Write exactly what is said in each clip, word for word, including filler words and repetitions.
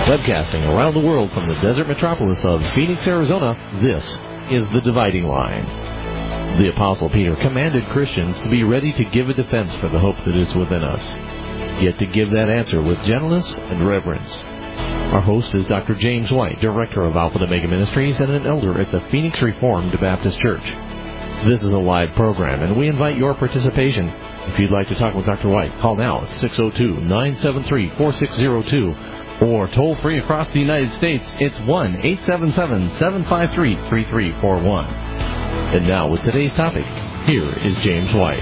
Webcasting around the world from the desert metropolis of Phoenix, Arizona, this is The Dividing Line. The Apostle Peter commanded Christians to be ready to give a defense for the hope that is within us, yet to give that answer with gentleness and reverence. Our host is Doctor James White, Director of Alpha and Omega Ministries and an elder at the Phoenix Reformed Baptist Church. This is a live program, and we invite your participation. If you'd like to talk with Doctor White, call now at six oh two, nine seven three, four six oh two. Or toll-free across the United States, it's one eight seven seven, seven five three, three three four one. And now, with today's topic, here is James White.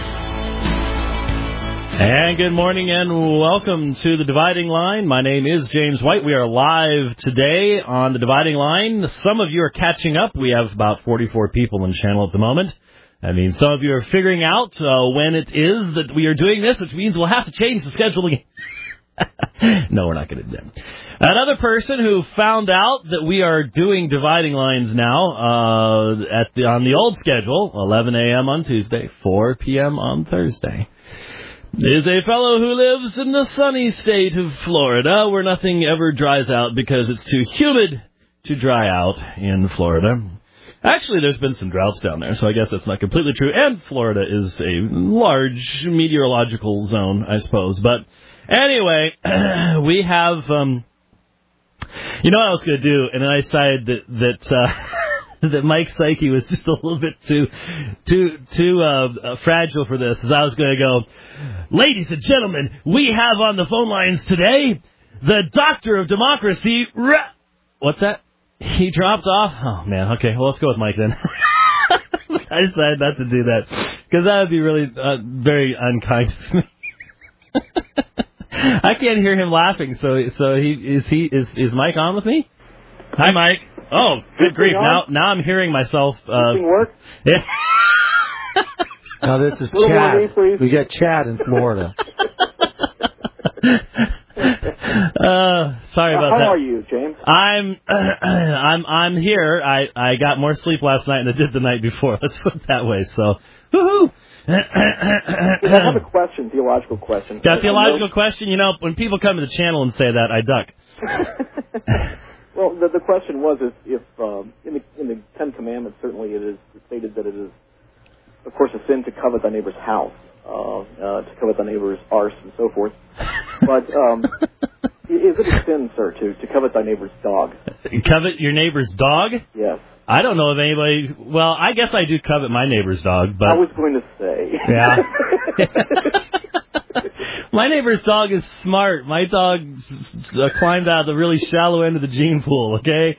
And good morning and welcome to The Dividing Line. My name is James White. We are live today on The Dividing Line. Some of you are catching up. We have about forty-four people in the channel at the moment. I mean, some of you are figuring out uh, when it is that we are doing this, which means we'll have to change the schedule again. No, we're not going to do that. Another person who found out that we are doing dividing lines now uh, at the on the old schedule, eleven a.m. on Tuesday, four p.m. on Thursday, is a fellow who lives in the sunny state of Florida, where nothing ever dries out because it's too humid to dry out in Florida. Actually, there's been some droughts down there, so I guess that's not completely true. And Florida is a large meteorological zone, I suppose, but anyway, we have, um, you know what I was going to do, and then I decided that that, uh, that Mike Psyche was just a little bit too too too uh, uh, fragile for this, as I was going to go, ladies and gentlemen, we have on the phone lines today the Doctor of Democracy. Ra- What's that? He dropped off? Oh, man, okay, well, let's go with Mike then. I decided not to do that, because that would be really uh, very unkind of me. I can't hear him laughing. So, so he is he is is Mike on with me? Hi, Mike. Oh, good grief! Now, now I'm hearing myself. Uh, This thing work? Yeah. No, this is Chad. We got Chad in Florida. uh, sorry about How that. How are you, James? I'm I'm I'm here. I, I got more sleep last night than I did the night before. Let's put it that way. So, woohoo! I have a question, theological question. Got a theological question? You know, when people come to the channel and say that, I duck. Well, the, the question was if, if um, in the in the Ten Commandments, certainly it is stated that it is, of course, a sin to covet thy neighbor's house, uh, uh, to covet thy neighbor's arse, and so forth. But um, is it a sin, sir, to, to covet thy neighbor's dog? Covet your neighbor's dog? Yes. I don't know if anybody... Well, I guess I do covet my neighbor's dog, but... I was going to say. Yeah. My neighbor's dog is smart. My dog uh, climbed out of the really shallow end of the gene pool, okay?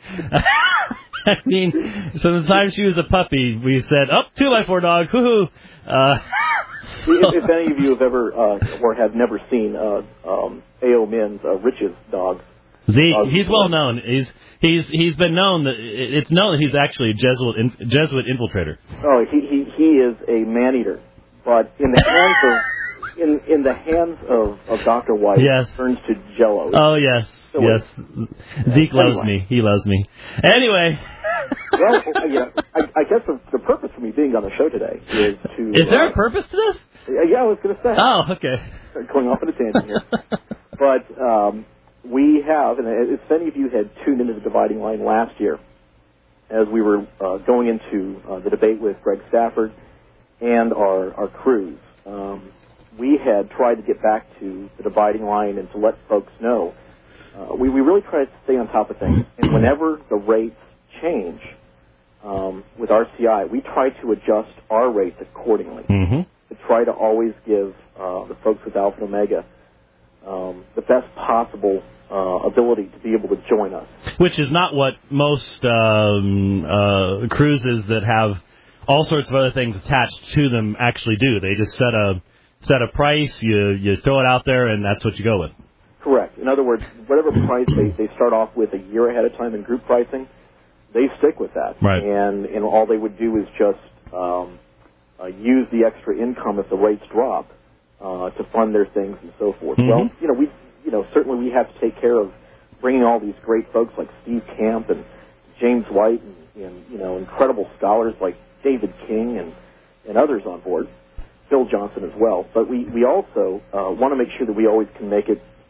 I mean, so the time she was a puppy, we said, oh, two by four dog, hoo-hoo. Uh, so. if, if any of you have ever, uh, or have never seen uh, um, A O. Min's uh, Rich's dog... Zeke, he's well known. He's he's he's been known that it's known that he's actually a Jesuit Jesuit infiltrator. Oh, he he he is a man eater, but in the hands of in in the hands of, of Doctor White, yes. It turns to Jello. Oh yes, so yes. Zeke anyway. loves me. He loves me. Anyway. Well, yeah, I, I guess the, the purpose for me being on the show today is to. Is there uh, a purpose to this? Yeah, I was going to say. Oh, okay. Going off on a tangent here, but. Um, We have, and if any of you had tuned into the Dividing Line last year, as we were uh, going into uh, the debate with Greg Stafford and our, our crews, um, we had tried to get back to the Dividing Line and to let folks know. Uh, we, we really tried to stay on top of things. And whenever the rates change um, with R C I, we try to adjust our rates accordingly mm-hmm. to try to always give uh, the folks with Alpha and Omega um, the best possible Uh, ability to be able to join us. Which is not what most um, uh, cruises that have all sorts of other things attached to them actually do. They just set a set a price, you you throw it out there, and that's what you go with. Correct. In other words, whatever price they, they start off with a year ahead of time in group pricing, they stick with that. Right. And, and all they would do is just um, uh, use the extra income if the rates drop uh, to fund their things and so forth. Mm-hmm. Well, you know, we you know certainly we have to take care of bringing all these great folks like Steve Camp and James White and, and you know incredible scholars like David King and, and others on board, Phil Johnson as well. But we, we also uh, want to make sure that we always can make it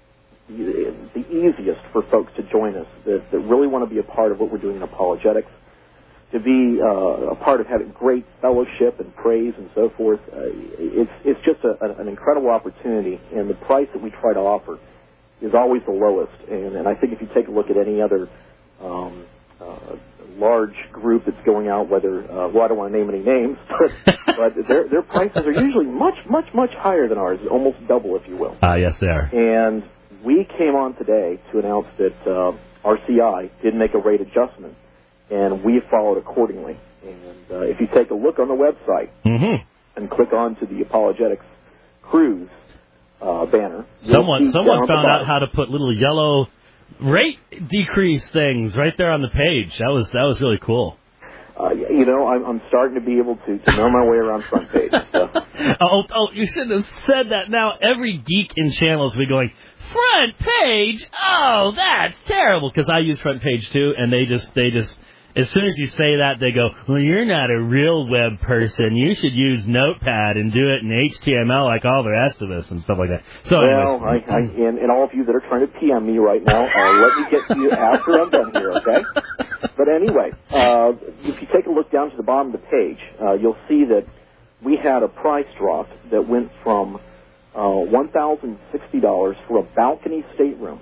the, the easiest for folks to join us that, that really want to be a part of what we're doing in apologetics, to be uh, a part of having great fellowship and praise and so forth. Uh, it's it's just a, an incredible opportunity, and the price that we try to offer is always the lowest. And, and I think if you take a look at any other um, uh, large group that's going out, whether, uh, well, I don't want to name any names, but, but their, their prices are usually much, much, much higher than ours, almost double, if you will. Ah, uh, yes, they are. And we came on today to announce that uh, R C I did make a rate adjustment, and we followed accordingly. And uh, if you take a look on the website mm-hmm. and click on to the Apologetics Cruise uh, banner, someone someone found out how to put little yellow rate decrease things right there on the page. That was that was really cool. Uh, you know, I'm, I'm starting to be able to, to know my way around front page. So. oh, oh, you shouldn't have said that. Now every geek in channels will be going, front page? Oh, that's terrible. Because I use front page too, and they just they just as soon as you say that, they go, well, you're not a real web person. You should use Notepad and do it in H T M L like all the rest of us and stuff like that. So, well, I, I, and, and all of you that are trying to P M me right now, uh, let me get to you after I'm done here, okay? But anyway, uh, if you take a look down to the bottom of the page, uh, you'll see that we had a price drop that went from uh, one thousand sixty dollars for a balcony stateroom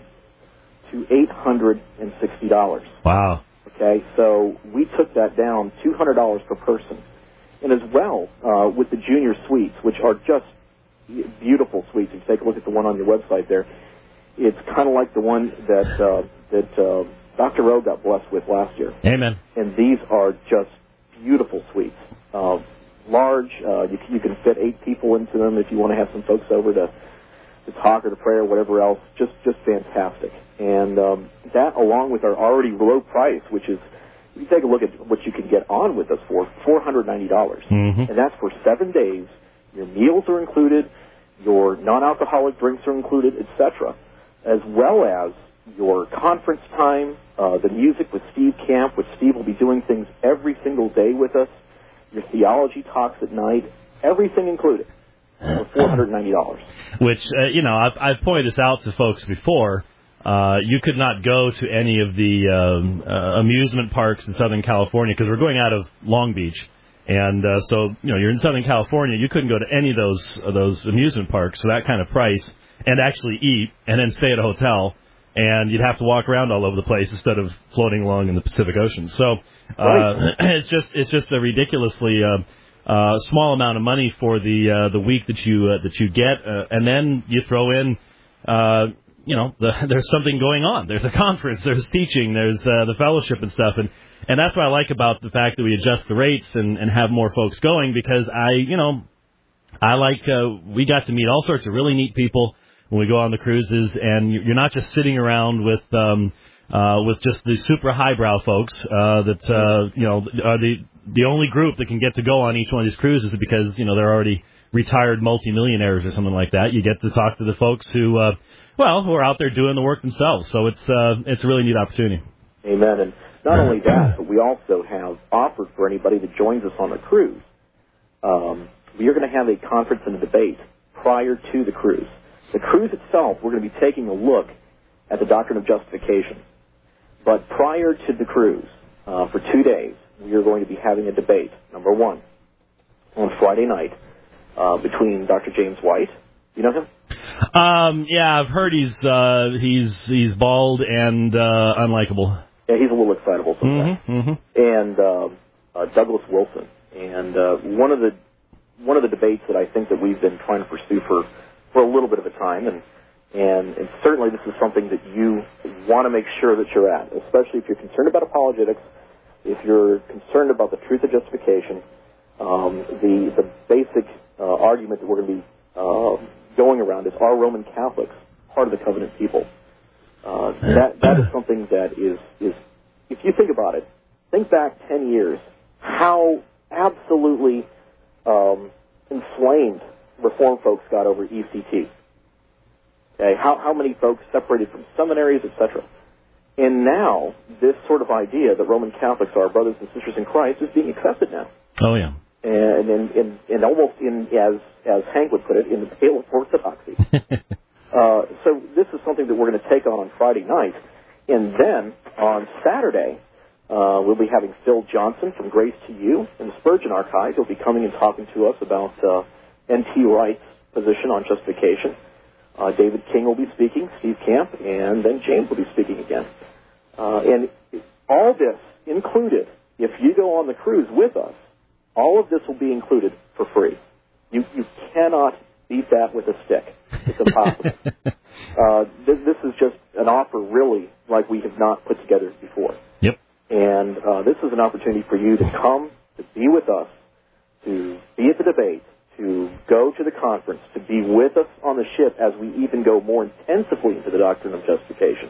to eight hundred sixty dollars. Wow. Okay, so we took that down two hundred dollars per person. And as well, uh, with the junior suites, which are just beautiful suites. If you take a look at the one on your website there, it's kind of like the one that uh, that uh, Doctor O got blessed with last year. Amen. And these are just beautiful suites. Uh, large, uh, you, you can fit eight people into them if you want to have some folks over to, to talk or to pray or whatever else. Just, just fantastic. And um, that, along with our already low price, which is, if you take a look at what you can get on with us for, four hundred ninety dollars. Mm-hmm. And that's for seven days. Your meals are included, your non-alcoholic drinks are included, et cetera, as well as your conference time, uh, the music with Steve Camp, which Steve will be doing things every single day with us, your theology talks at night, everything included for four hundred ninety dollars. Which, uh, you know, I've, I've pointed this out to folks before. Uh, you could not go to any of the um, uh, amusement parks in Southern California because we're going out of Long Beach. And uh, so, you know, you're in Southern California. You couldn't go to any of those uh, those amusement parks for that kind of price and actually eat and then stay at a hotel. And you'd have to walk around all over the place instead of floating along in the Pacific Ocean. So uh, right. it's just it's just a ridiculously uh, uh, small amount of money for the uh, the week that you uh, that you get, uh, and then you throw in, uh, you know, the, there's something going on. There's a conference, there's teaching, there's uh, the fellowship and stuff, and and that's what I like about the fact that we adjust the rates and, and have more folks going because I you know I like uh, we got to meet all sorts of really neat people when we go on the cruises, and you're not just sitting around with um, uh, with just the super highbrow folks uh, that uh, you know are the the only group that can get to go on each one of these cruises because you know they're already retired multimillionaires or something like that. You get to talk to the folks who uh, well who are out there doing the work themselves. So it's uh, it's a really neat opportunity. Amen. And not only that, but we also have offered for anybody that joins us on the cruise. Um, we are going to have a conference and a debate prior to the cruise. The cruise itself, we're going to be taking a look at the doctrine of justification. But prior to the cruise, uh, for two days, we are going to be having a debate, number one, on Friday night uh, between Doctor James White. You know him? Um, yeah, I've heard he's uh, he's he's bald and uh, unlikable. Yeah, he's a little excitable sometimes. Mm-hmm, mm-hmm. And uh, uh, Douglas Wilson. And uh, one of the one of the debates that I think that we've been trying to pursue for for a little bit of a time, and, and and certainly this is something that you want to make sure that you're at, especially if you're concerned about apologetics, if you're concerned about the truth of justification. Um, the the basic uh, argument that we're going to be uh, going around is, are Roman Catholics part of the covenant people? Uh, that that is something that is is if you think about it, think back ten years, how absolutely um, inflamed Reformed folks got over E C T. Okay, how how many folks separated from seminaries, et cetera. And now this sort of idea that Roman Catholics are brothers and sisters in Christ is being accepted now. Oh yeah, and and and, and almost in as as Hank would put it, in the pale of orthodoxy. Uh, so this is something that we're going to take on on Friday night. And then on Saturday, uh, we'll be having Phil Johnson from Grace to You in the Spurgeon Archives. He'll be coming and talking to us about uh, N T Wright's position on justification. Uh, David King will be speaking, Steve Camp, and then James will be speaking again. Uh, and all this included, if you go on the cruise with us, all of this will be included for free. You you cannot beat that with a stick. It's impossible. uh, this, this is just an offer, really, like we have not put together before. Yep. And uh, this is an opportunity for you to come, to be with us, to be at the debate, to go to the conference, to be with us on the ship as we even go more intensively into the doctrine of justification.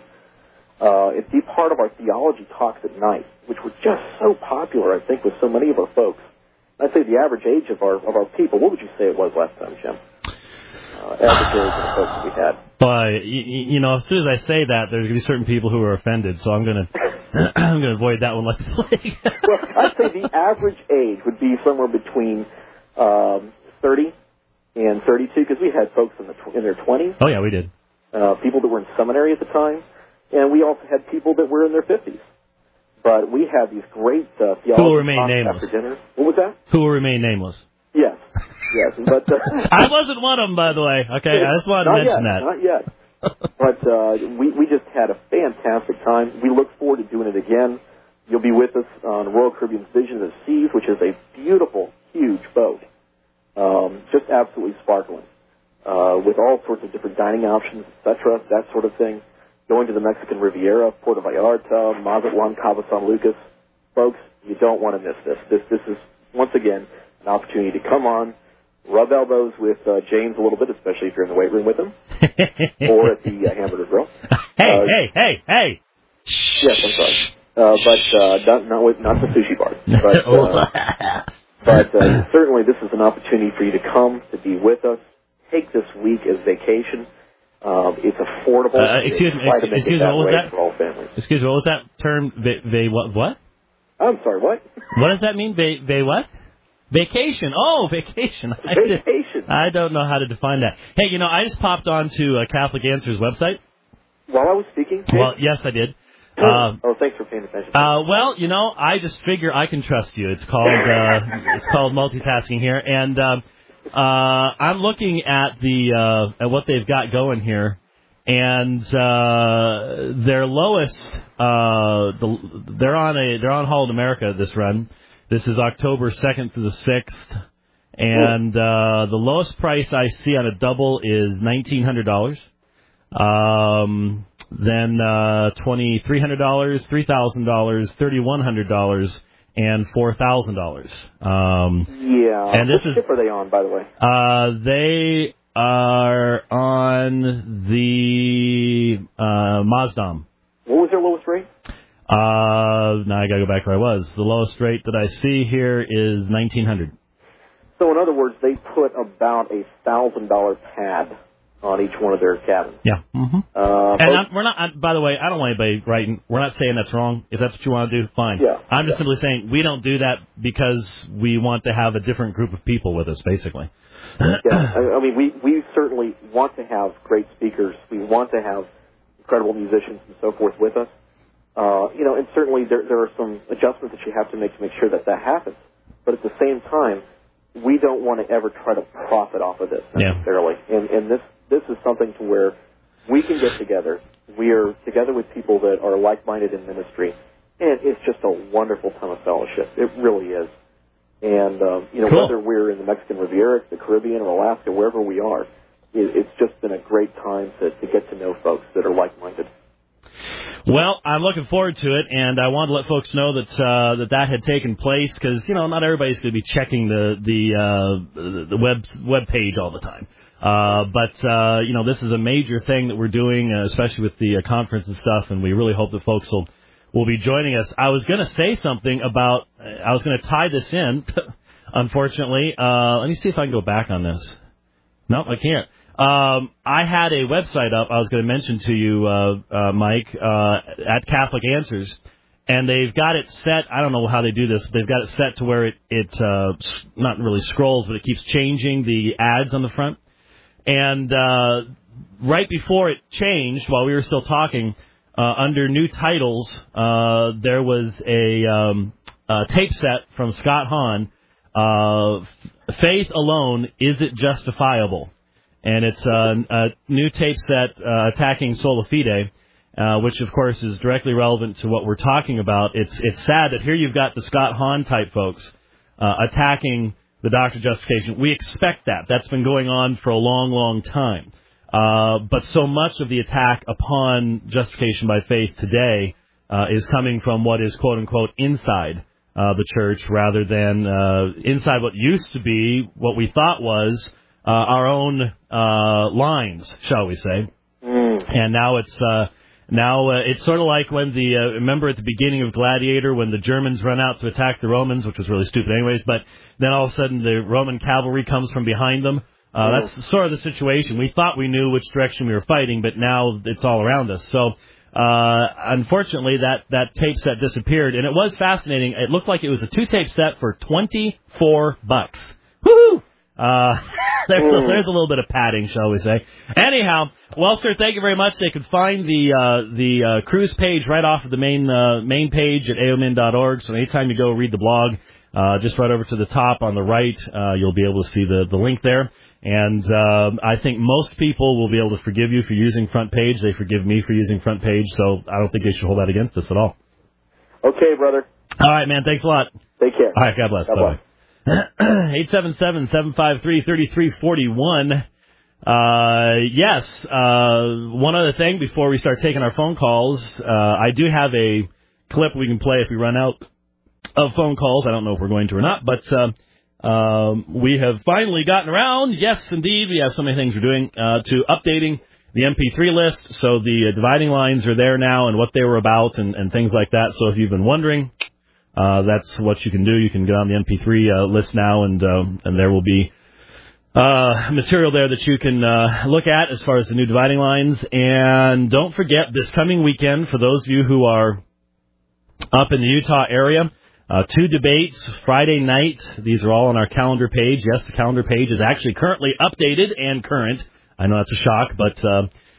Uh, and be part of our theology talks at night, which were just so popular, I think, with so many of our folks. I'd say the average age of our of our people, what would you say it was last time, Jim? Uh, average age of the folks that we had. But you, you know, as soon as I say that, there's going to be certain people who are offended, so I'm going to I'm going to avoid that one like the plague. Well, I'd say the average age would be somewhere between um, thirty and thirty-two, because we had folks in the tw- in their twenties. Oh yeah, we did. Uh, people that were in seminary at the time, and we also had people that were in their fifties. But we had these great uh, theology Who will remain talks nameless. after dinner. What was that? Who will remain nameless. Yes, yes. But uh, I wasn't one of them, by the way. Okay, I just wanted to not mention yet, that. Not yet. But uh, we we just had a fantastic time. We look forward to doing it again. You'll be with us on Royal Caribbean's Vision of the Seas, which is a beautiful, huge boat, um, just absolutely sparkling, uh, with all sorts of different dining options, et cetera, that sort of thing. Going to the Mexican Riviera, Puerto Vallarta, Mazatlan, Cabo San Lucas. Folks, you don't want to miss this. This this is, once again, an opportunity to come on, rub elbows with uh, James a little bit, especially if you're in the weight room with him, or at the uh, Hamburger Grill. Hey, uh, hey, hey, hey! Yes, I'm sorry. Uh, but uh, not, not, with, not the sushi bar. But, uh, but uh, certainly this is an opportunity for you to come, to be with us, take this week as vacation. Um, it's affordable. Uh, excuse me, Try to make excuse it me, that what was way that? for all families. Excuse me, what was that term? They, they what? What? I'm sorry, what? What does that mean? They, they what? Vacation. Oh, vacation. I did- Vacation. I don't know how to define that. Hey, you know, I just popped onto uh, Catholic Answers website. While I was speaking? Well, yes, I did. Uh, oh, thanks for paying attention. Uh, well, you know, I just figure I can trust you. It's called uh, it's called multitasking here, and uh, uh, I'm looking at the uh, at what they've got going here, and uh, their lowest uh, the, they're on a they're on Hold America this run. This is October second through the sixth, and uh, the lowest price I see on a double is nineteen hundred dollars. Um, then uh, twenty-three hundred dollars, three thousand dollars, thirty-one hundred dollars, and four thousand dollars. Um, yeah. And this what is, ship are they on, by the way? Uh, they are on the uh, Mazdam. What was their lowest rate? Uh, now I got to go back where I was. The lowest rate that I see here is nineteen hundred dollars. So, in other words, they put about a one thousand dollars pad on each one of their cabins. Yeah. Mm-hmm. Uh, and I'm, we're not. I, by the way, I don't want anybody writing. We're not saying that's wrong. If that's what you want to do, fine. Yeah, I'm just yeah. simply saying we don't do that because we want to have a different group of people with us, basically. yeah, I, I mean, we we certainly want to have great speakers. We want to have incredible musicians and so forth with us. Uh, you know, and certainly there there are some adjustments that you have to make to make sure that that happens. But at the same time, we don't want to ever try to profit off of this necessarily. Yeah. And and this. This is something to where we can get together. We are together with people that are like-minded in ministry, and it's just a wonderful time of fellowship. It really is. And, um, you know, cool. whether we're in the Mexican Riviera, the Caribbean, or Alaska, wherever we are, it, it's just been a great time to, to get to know folks that are like-minded. Well, I'm looking forward to it, and I wanted to let folks know that uh, that that had taken place because, you know, not everybody's going to be checking the the, uh, the web web page all the time. Uh, but, uh, you know, this is a major thing that we're doing, uh, especially with the uh, conference and stuff, and we really hope that folks will, will be joining us. I was going to say something about, I was going to tie this in, unfortunately. Uh, let me see if I can go back on this. No, I can't. Um, I had a website up I was going to mention to you, uh, uh, Mike, uh, at Catholic Answers, and they've got it set, I don't know how they do this, but they've got it set to where it, it uh, not really scrolls, but it keeps changing the ads on the front. And uh, right before it changed, while we were still talking, uh, under new titles, uh, there was a, um, a tape set from Scott Hahn, uh, Faith Alone, Is It Justifiable? And it's uh, a new tape set uh, attacking sola fide, uh, which, of course, is directly relevant to what we're talking about. It's it's sad that here you've got the Scott Hahn type folks uh, attacking the doctrine of justification. We expect that. That's been going on for a long, long time. Uh, but so much of the attack upon justification by faith today uh, is coming from what is, quote-unquote, inside uh, the church rather than uh, inside what used to be what we thought was uh, our own uh, lines, shall we say. Mm. And now it's... Uh, Now, uh, it's sort of like when the, uh, remember at the beginning of Gladiator when the Germans run out to attack the Romans, which was really stupid anyways, but then all of a sudden the Roman cavalry comes from behind them. Uh, oh. That's sort of the situation. We thought we knew which direction we were fighting, but now it's all around us. So, uh, unfortunately, that, that tape set disappeared, and it was fascinating. It looked like it was a two-tape set for twenty-four bucks. Woo-hoo! Uh, there's, a, there's a little bit of padding, shall we say. Anyhow, well, sir, thank you very much. They could find the uh, the uh, cruise page right off of the main uh, main page at a o min dot org. So anytime you go read the blog, uh, just right over to the top on the right, uh, you'll be able to see the, the link there. And uh, I think most people will be able to forgive you for using front page. They forgive me for using front page, so I don't think they should hold that against us at all. Okay, brother. All right, man. Thanks a lot. Take care. All right, God bless. God Bye-bye. eight seven seven, seven five three, three three four one. Uh, yes, uh, one other thing before we start taking our phone calls, uh, I do have a clip we can play if we run out of phone calls. I don't know if we're going to or not, but, uh, um, we have finally gotten around. Yes, indeed. We have so many things we're doing, uh, to updating the M P three list. So the uh, dividing lines are there now and what they were about and, and things like that. So if you've been wondering, Uh, that's what you can do. You can get on the M P three uh, list now, and uh, and there will be uh, material there that you can uh, look at as far as the new dividing lines. And don't forget, this coming weekend, for those of you who are up in the Utah area, uh, two debates Friday night. These are all on our calendar page. Yes, the calendar page is actually currently updated and current. I know that's a shock, but... Uh,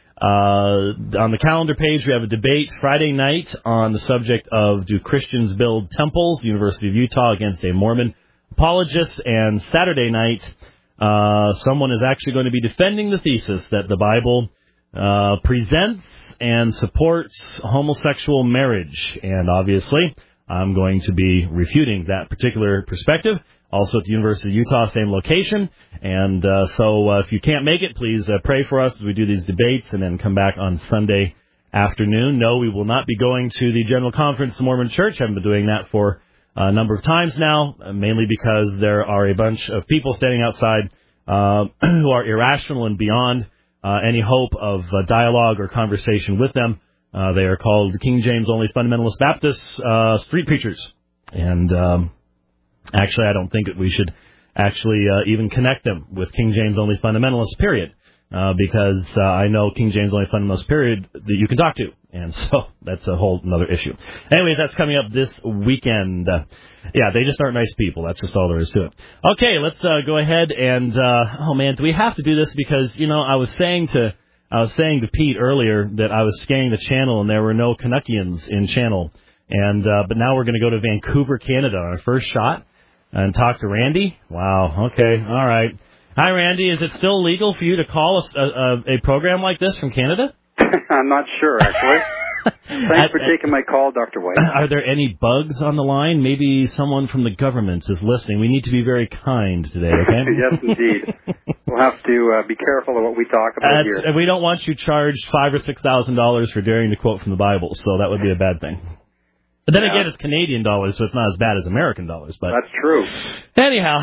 Uh, on the calendar page, we have a debate Friday night on the subject of do Christians build temples, the University of Utah against a Mormon apologist. And Saturday night, uh, someone is actually going to be defending the thesis that the Bible uh, presents and supports homosexual marriage. And obviously, I'm going to be refuting that particular perspective. Also at the University of Utah, same location. And uh, so uh, if you can't make it, please uh, pray for us as we do these debates and then come back on Sunday afternoon. No, we will not be going to the General Conference of the Mormon Church. I haven't been doing that for a number of times now, mainly because there are a bunch of people standing outside uh, who are irrational and beyond uh, any hope of uh, dialogue or conversation with them. Uh, they are called King James Only Fundamentalist Baptists uh, street preachers. And... Um, Actually, I don't think that we should actually uh, even connect them with King James Only Fundamentalists, period, uh, because uh, I know King James Only Fundamentalists, period, that you can talk to, and so that's a whole another issue. Anyways, that's coming up this weekend. Uh, yeah, they just aren't nice people. That's just all there is to it. Okay, let's uh, go ahead and, uh, oh man, do we have to do this? Because, you know, I was saying to I was saying to Pete earlier that I was scanning the channel and there were no Canuckians in channel, and uh, but now we're going to go to Vancouver, Canada on our first shot. And talk to Randy? Wow, okay, all right. Hi, Randy. Is it still legal for you to call a, a, a program like this from Canada? I'm not sure, actually. Thanks for taking my call, Doctor White. Are there any bugs on the line? Maybe someone from the government is listening. We need to be very kind today, okay? Yes, indeed. We'll have to uh, be careful of what we talk about That's, here. And we don't want you charged five or six thousand dollars for daring to quote from the Bible, so that would be a bad thing. But then yeah. again, it's Canadian dollars, so it's not as bad as American dollars. But that's true. Anyhow,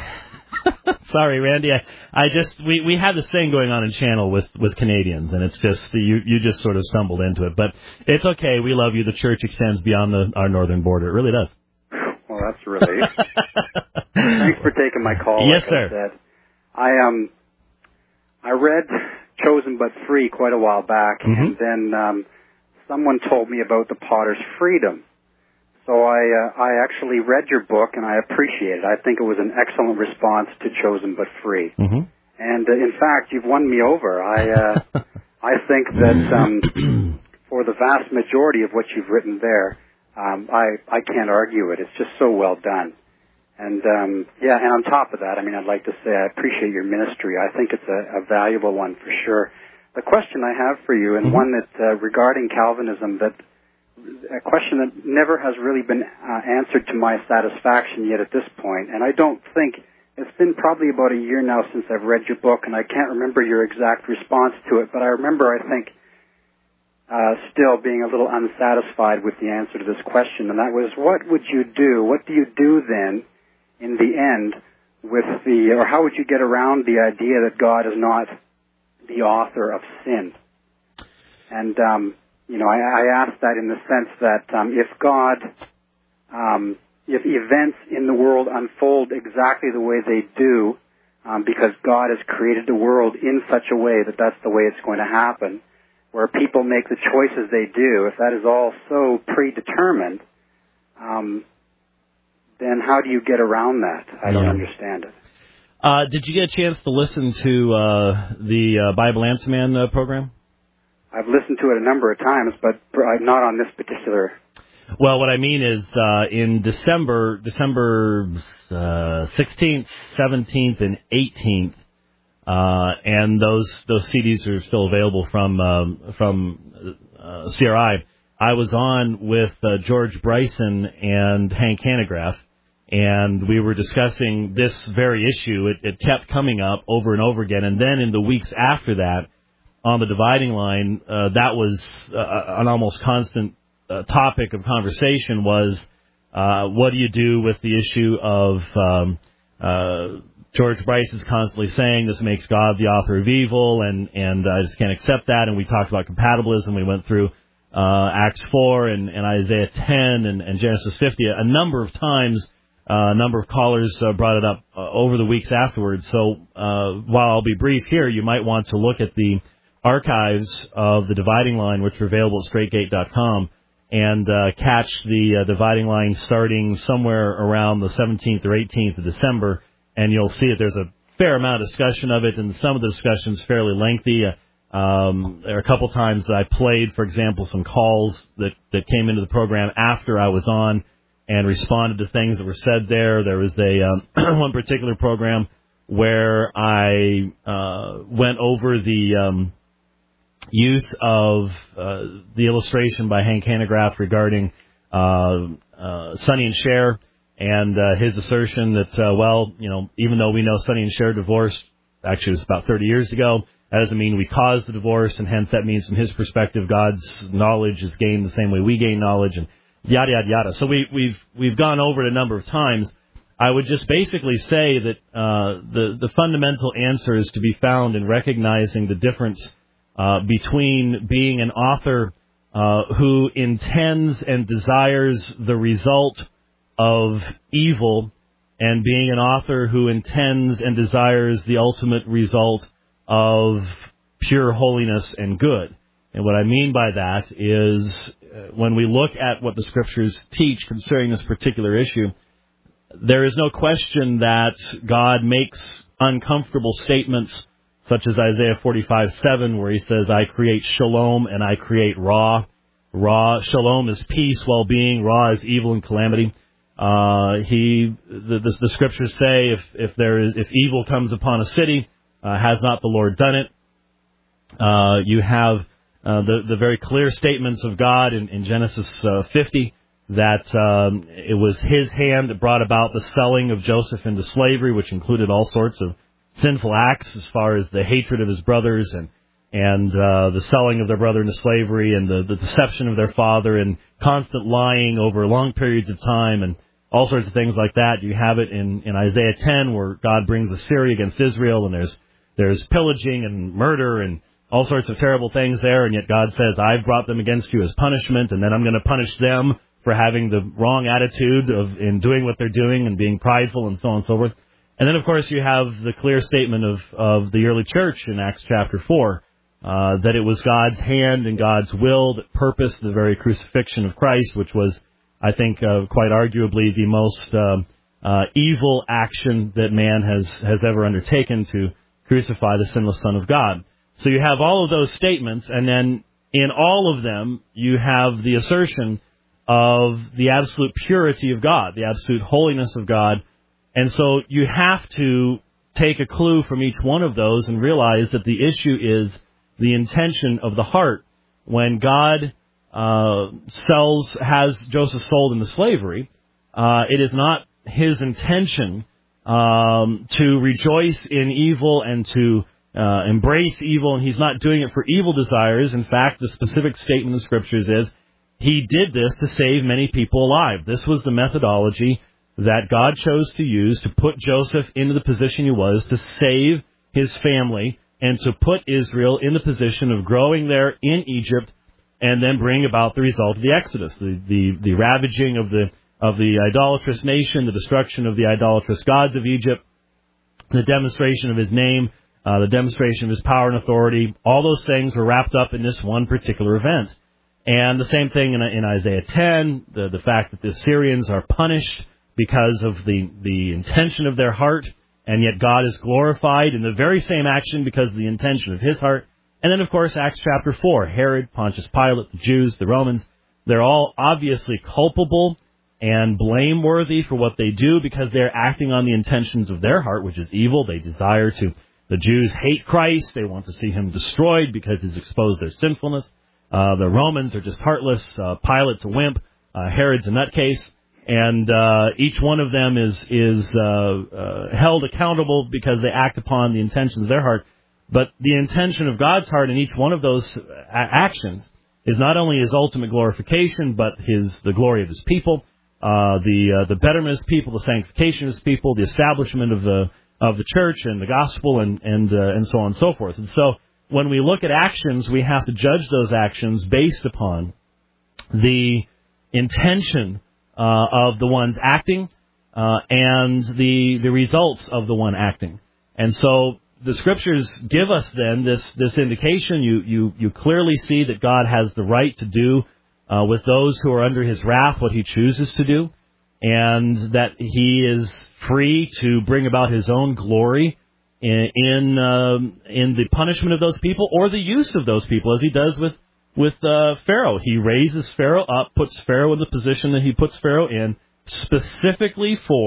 sorry, Randy. I, I just we, we had this thing going on in channel with, with Canadians, and it's just you you just sort of stumbled into it. But it's okay. We love you. The church extends beyond the, our northern border. It really does. Well, that's a relief. Thanks for taking my call. Yes, like sir. I said. I um I read Chosen But Free quite a while back, mm-hmm. and then um, someone told me about the Potter's Freedom. So I uh, I actually read your book, and I appreciate it. I think it was an excellent response to Chosen But Free. Mm-hmm. And uh, in fact, you've won me over. I uh, I think that um, for the vast majority of what you've written there, um, I I can't argue it. It's just so well done. And um, yeah, and on top of that, I mean, I'd like to say I appreciate your ministry. I think it's a, a valuable one for sure. The question I have for you, and mm-hmm. one that uh, regarding Calvinism, that a question that never has really been uh, answered to my satisfaction yet at this point, and I don't think, it's been probably about a year now since I've read your book, and I can't remember your exact response to it, but I remember, I think, uh, still being a little unsatisfied with the answer to this question, and that was, what would you do, what do you do then, in the end, with the, or how would you get around the idea that God is not the author of sin? And, um, you know, I, I ask that in the sense that um, if God, um, if events in the world unfold exactly the way they do, um, because God has created the world in such a way that that's the way it's going to happen, where people make the choices they do, if that is all so predetermined, um, then how do you get around that? I don't yeah. understand it. Uh, did you get a chance to listen to uh, the uh, Bible Answer Man uh, program? I've listened to it a number of times, but not on this particular. Well, what I mean is uh, in December, December uh, sixteenth, seventeenth, and eighteenth, uh, and those those C Ds are still available from um, from uh, C R I. I was on with uh, George Bryson and Hank Hanegraaff, and we were discussing this very issue. It, it kept coming up over and over again, and then in the weeks after that, on the Dividing Line, uh, that was uh, an almost constant uh, topic of conversation was, uh, what do you do with the issue of um, uh, George Bryce is constantly saying this makes God the author of evil, and, and I just can't accept that, and we talked about compatibilism. We went through uh, Acts four and, and Isaiah ten and, and Genesis fifty a number of times. Uh, a number of callers uh, brought it up uh, over the weeks afterwards. So uh, while I'll be brief here, you might want to look at the archives of the Dividing Line, which are available at straight gate dot com, and uh, catch the uh, Dividing Line starting somewhere around the seventeenth or eighteenth of December, and you'll see that there's a fair amount of discussion of it, and some of the discussion is fairly lengthy. Uh, um, there are a couple times that I played, for example, some calls that, that came into the program after I was on and responded to things that were said there. There was a um, one particular program where I uh, went over the um, use of uh, the illustration by Hank Hanegraaff regarding uh, uh, Sonny and Cher and uh, his assertion that, uh, well, you know, even though we know Sonny and Cher divorced, actually it was about thirty years ago, that doesn't mean we caused the divorce, and hence that means from his perspective God's knowledge is gained the same way we gain knowledge, and yada, yada, yada. So we, we've we've gone over it a number of times. I would just basically say that uh, the, the fundamental answer is to be found in recognizing the difference uh, between being an author uh, who intends and desires the result of evil and being an author who intends and desires the ultimate result of pure holiness and good. And what I mean by that is uh, when we look at what the Scriptures teach concerning this particular issue, there is no question that God makes uncomfortable statements such as Isaiah forty-five seven, where he says, I create shalom and I create ra. Ra, shalom is peace, well-being. Ra is evil and calamity. Uh, he, the, the, the Scriptures say if, if there is, if evil comes upon a city, uh, has not the Lord done it? Uh, you have uh, the, the very clear statements of God in, in Genesis uh, fifty, that um, it was his hand that brought about the selling of Joseph into slavery, which included all sorts of sinful acts as far as the hatred of his brothers and and uh, the selling of their brother into slavery and the, the deception of their father and constant lying over long periods of time and all sorts of things like that. You have it in, in Isaiah ten, where God brings Assyria against Israel, and there's there's pillaging and murder and all sorts of terrible things there, and yet God says, I've brought them against you as punishment, and then I'm going to punish them for having the wrong attitude of in doing what they're doing and being prideful and so on and so forth. And then, of course, you have the clear statement of, of the early church in Acts chapter four, uh, that it was God's hand and God's will that purposed the very crucifixion of Christ, which was, I think, uh, quite arguably the most um, uh, evil action that man has, has ever undertaken, to crucify the sinless Son of God. So you have all of those statements, and then in all of them, you have the assertion of the absolute purity of God, the absolute holiness of God. And so you have to take a clue from each one of those and realize that the issue is the intention of the heart. When God uh, sells, has Joseph sold into slavery, uh, it is not his intention um, to rejoice in evil and to uh, embrace evil, and he's not doing it for evil desires. In fact, the specific statement in the Scriptures is he did this to save many people alive. This was the methodology that God chose to use to put Joseph into the position he was, to save his family, and to put Israel in the position of growing there in Egypt and then bring about the result of the Exodus, the, the, the ravaging of the of the idolatrous nation, the destruction of the idolatrous gods of Egypt, the demonstration of his name, uh, the demonstration of his power and authority. All those things were wrapped up in this one particular event. And the same thing in, in Isaiah ten, the, the fact that the Assyrians are punished because of the, the intention of their heart, and yet God is glorified in the very same action because of the intention of his heart. And then, of course, Acts chapter four, Herod, Pontius Pilate, the Jews, the Romans, they're all obviously culpable and blameworthy for what they do because they're acting on the intentions of their heart, which is evil. They desire to, the Jews hate Christ. They want to see him destroyed because he's exposed their sinfulness. Uh, the Romans are just heartless. Uh, Pilate's a wimp. Uh, Herod's a nutcase. And uh, each one of them is is uh, uh, held accountable because they act upon the intentions of their heart. But the intention of God's heart in each one of those actions is not only his ultimate glorification, but his the glory of his people, uh, the uh, the betterment of his people, the sanctification of his people, the establishment of the of the church and the gospel, and and uh, and so on and so forth. And so when we look at actions, we have to judge those actions based upon the intention Uh, of the ones acting uh, and the the results of the one acting. And so the Scriptures give us then this this indication. You you you clearly see that God has the right to do uh, with those who are under his wrath what he chooses to do, and that he is free to bring about his own glory in in, um, in the punishment of those people or the use of those people, as he does with With uh, Pharaoh. He raises Pharaoh up, puts Pharaoh in the position that he puts Pharaoh in, specifically for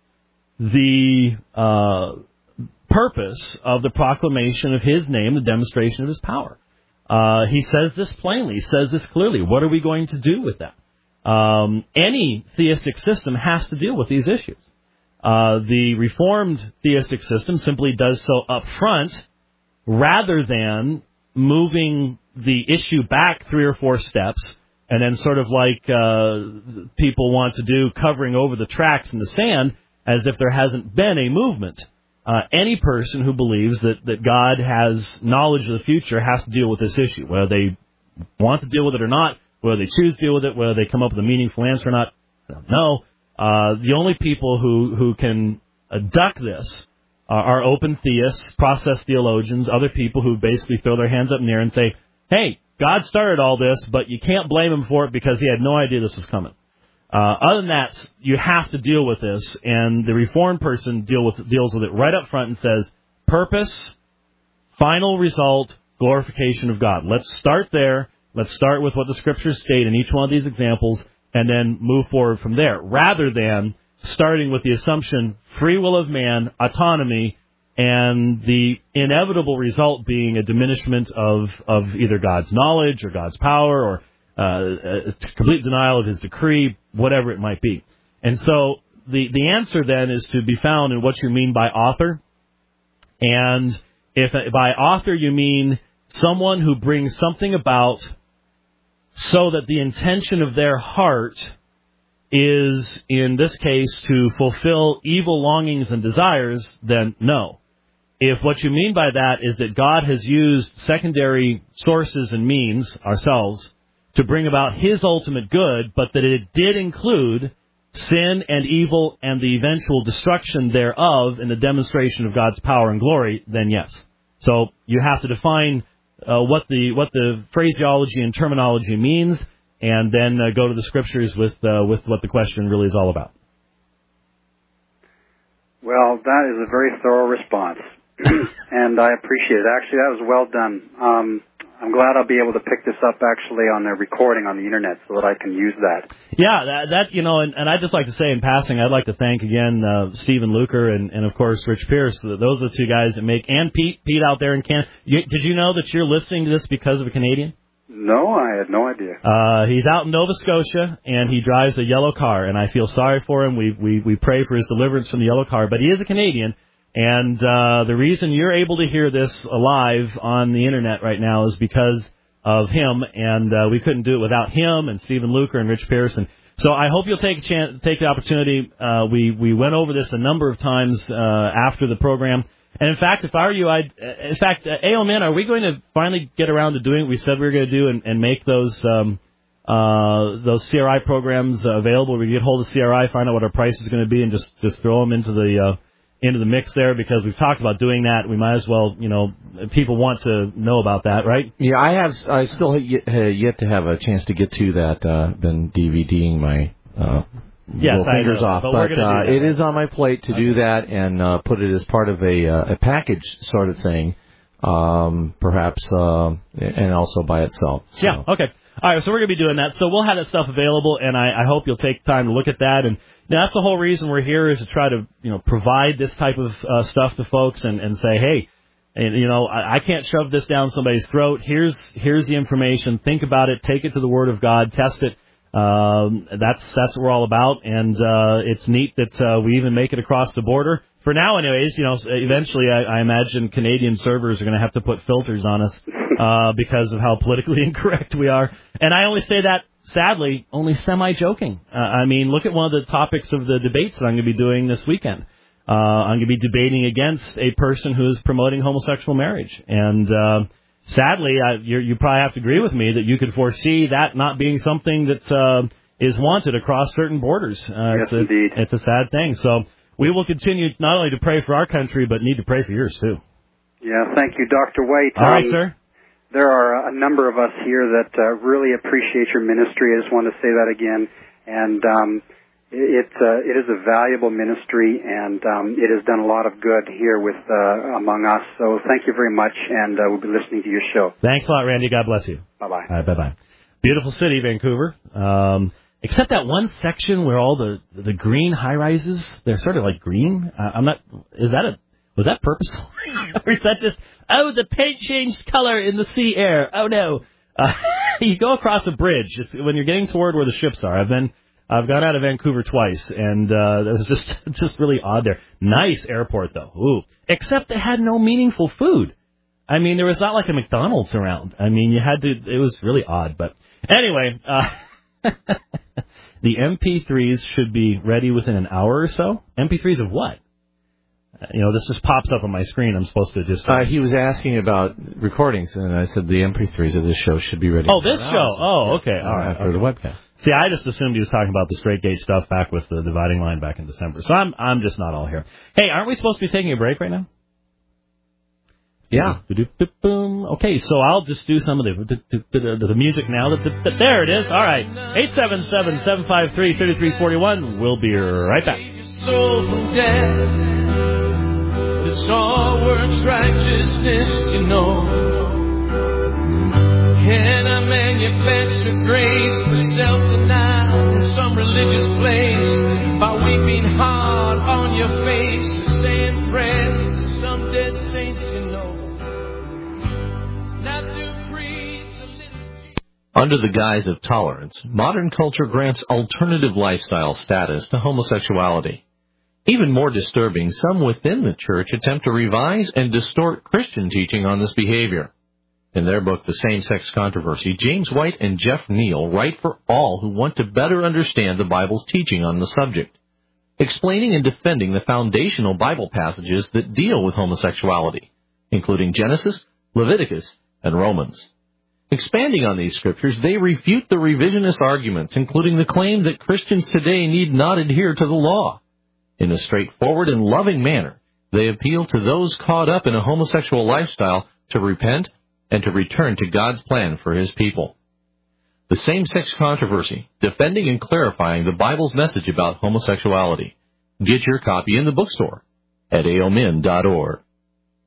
the uh, purpose of the proclamation of his name, the demonstration of his power. Uh, he says this plainly. He says this clearly. What are we going to do with that? Um, any theistic system has to deal with these issues. Uh, the Reformed theistic system simply does so up front rather than moving the issue back three or four steps, and then sort of like uh, people want to do, covering over the tracks in the sand as if there hasn't been a movement. Uh, any person who believes that, that God has knowledge of the future has to deal with this issue, whether they want to deal with it or not, whether they choose to deal with it, whether they come up with a meaningful answer or not. I don't know. Uh, the only people who, who can uh, duck this uh, are open theists, process theologians, other people who basically throw their hands up in the air and say, hey, God started all this, but you can't blame him for it because he had no idea this was coming. Uh, other than that, you have to deal with this, and the Reformed person deal with, deals with it right up front and says, purpose, final result, glorification of God. Let's start there. Let's start with what the Scriptures state in each one of these examples, and then move forward from there, rather than starting with the assumption, free will of man, autonomy, and the inevitable result being a diminishment of, of either God's knowledge or God's power or uh, a complete denial of his decree, whatever it might be. And so the, the answer then is to be found in what you mean by author. And if by author you mean someone who brings something about so that the intention of their heart is, in this case, to fulfill evil longings and desires, then no. If what you mean by that is that God has used secondary sources and means, ourselves, to bring about his ultimate good, but that it did include sin and evil and the eventual destruction thereof in the demonstration of God's power and glory, then yes. So you have to define uh, what the what the phraseology and terminology means, and then uh, go to the Scriptures with uh, with what the question really is all about. Well, that is a very thorough response. and I appreciate it. Actually, that was well done. Um, I'm glad I'll be able to pick this up actually on the recording on the internet so that I can use that. Yeah, that, that you know, and, and I'd just like to say in passing, I'd like to thank again uh, Stephen Luker and, and of course Rich Pierce. Those are the two guys that make, and Pete, Pete out there in Canada. You, did you know that you're listening to this because of a Canadian? No, I had no idea. Uh, he's out in Nova Scotia, and he drives a yellow car, and I feel sorry for him. We we we pray for his deliverance from the yellow car, but he is a Canadian, and uh, the reason you're able to hear this live on the internet right now is because of him, and uh, we couldn't do it without him and Stephen Luker and Rich Pearson. So I hope you'll take a chance, take the opportunity. Uh, we we went over this a number of times uh, after the program. And, in fact, if I were you, I'd, in fact, uh, Aomen, are we going to finally get around to doing what we said we were going to do and, and make those um, uh, those C R I programs uh, available? We get hold of C R I, find out what our price is going to be, and just, just throw them into the uh, into the mix there, because we've talked about doing that. We might as well, you know, people want to know about that, right? Yeah, I have. I still have yet, uh, yet to have a chance to get to that. Uh, been DVDing my. Uh, Yes, I fingers know, off, but, but we're uh, do it is on my plate to okay. do that and uh, put it as part of a uh, a package sort of thing, um, perhaps, uh, and also by itself. So. Yeah. Okay. All right. So we're gonna be doing that. So we'll have that stuff available, and I, I hope you'll take time to look at that. And you know, that's the whole reason we're here, is to try to you know provide this type of uh, stuff to folks and, and say, hey, and, you know, I, I can't shove this down somebody's throat. Here's here's the information. Think about it. Take it to the Word of God. Test it. Um, that's that's what we're all about, and uh, it's neat that uh, we even make it across the border. For now, anyways, you know, eventually I, I imagine Canadian servers are going to have to put filters on us uh, because of how politically incorrect we are. And I only say that, sadly, only semi-joking. Uh, I mean, look at one of the topics of the debates that I'm going to be doing this weekend. Uh, I'm going to be debating against a person who is promoting homosexual marriage, and uh, sadly, I, you, you probably have to agree with me that you could foresee that not being something that uh, is wanted across certain borders. Uh, yes, it's a, indeed. It's a sad thing. So we will continue not only to pray for our country, but need to pray for yours, too. Yeah, thank you, Doctor White. All right, um, sir. There are a number of us here that uh, really appreciate your ministry. I just want to say that again. And um, it, uh, it is a valuable ministry, and um, it has done a lot of good here with uh, among us. So thank you very much, and uh, we'll be listening to your show. Thanks a lot, Randy. God bless you. Bye-bye. All right, bye-bye. Beautiful city, Vancouver. Um, except that one section where all the the green high-rises, they're sort of like green. Uh, I'm not, is that a, was that purposeful? Or is that just, oh, the paint changed color in the sea air. Oh, no. Uh, you go across a bridge. It's, when you're getting toward where the ships are. I've been... I've gone out of Vancouver twice, and uh, it was just just really odd there. Nice airport, though. Ooh. Except they had no meaningful food. I mean, there was not like a McDonald's around. I mean, you had to, it was really odd. But anyway, uh, the M P threes should be ready within an hour or so. M P threes of what? Uh, you know, this just pops up on my screen. I'm supposed to just... Uh, he was asking about recordings, and I said the M P threes of this show should be ready. Oh, this show? Oh, okay. Yeah, all right. After okay. the webcast. See, I just assumed he was talking about the Straight Gate stuff back with the dividing line back in December. So I'm I'm just not all here. Hey, aren't we supposed to be taking a break right now? Yeah. Okay, so I'll just do some of the the, the, the music now. There it is. All right. eight seven seven, seven five three, three three four one. We'll be right back. It's all works righteousness, you know. Can I manufacture grace for self-denial in some religious place by weeping hard on your face to say in prayers to some dead saints, you know? It's not to preach a liturgy. Under the guise of tolerance, modern culture grants alternative lifestyle status to homosexuality. Even more disturbing, some within the church attempt to revise and distort Christian teaching on this behavior. In their book, The Same-Sex Controversy, James White and Jeff Neal write for all who want to better understand the Bible's teaching on the subject, explaining and defending the foundational Bible passages that deal with homosexuality, including Genesis, Leviticus, and Romans. Expanding on these scriptures, they refute the revisionist arguments, including the claim that Christians today need not adhere to the law. In a straightforward and loving manner, they appeal to those caught up in a homosexual lifestyle to repent and to return to God's plan for His people. The Same-Sex Controversy, defending and clarifying the Bible's message about homosexuality. Get your copy in the bookstore at aomin dot org.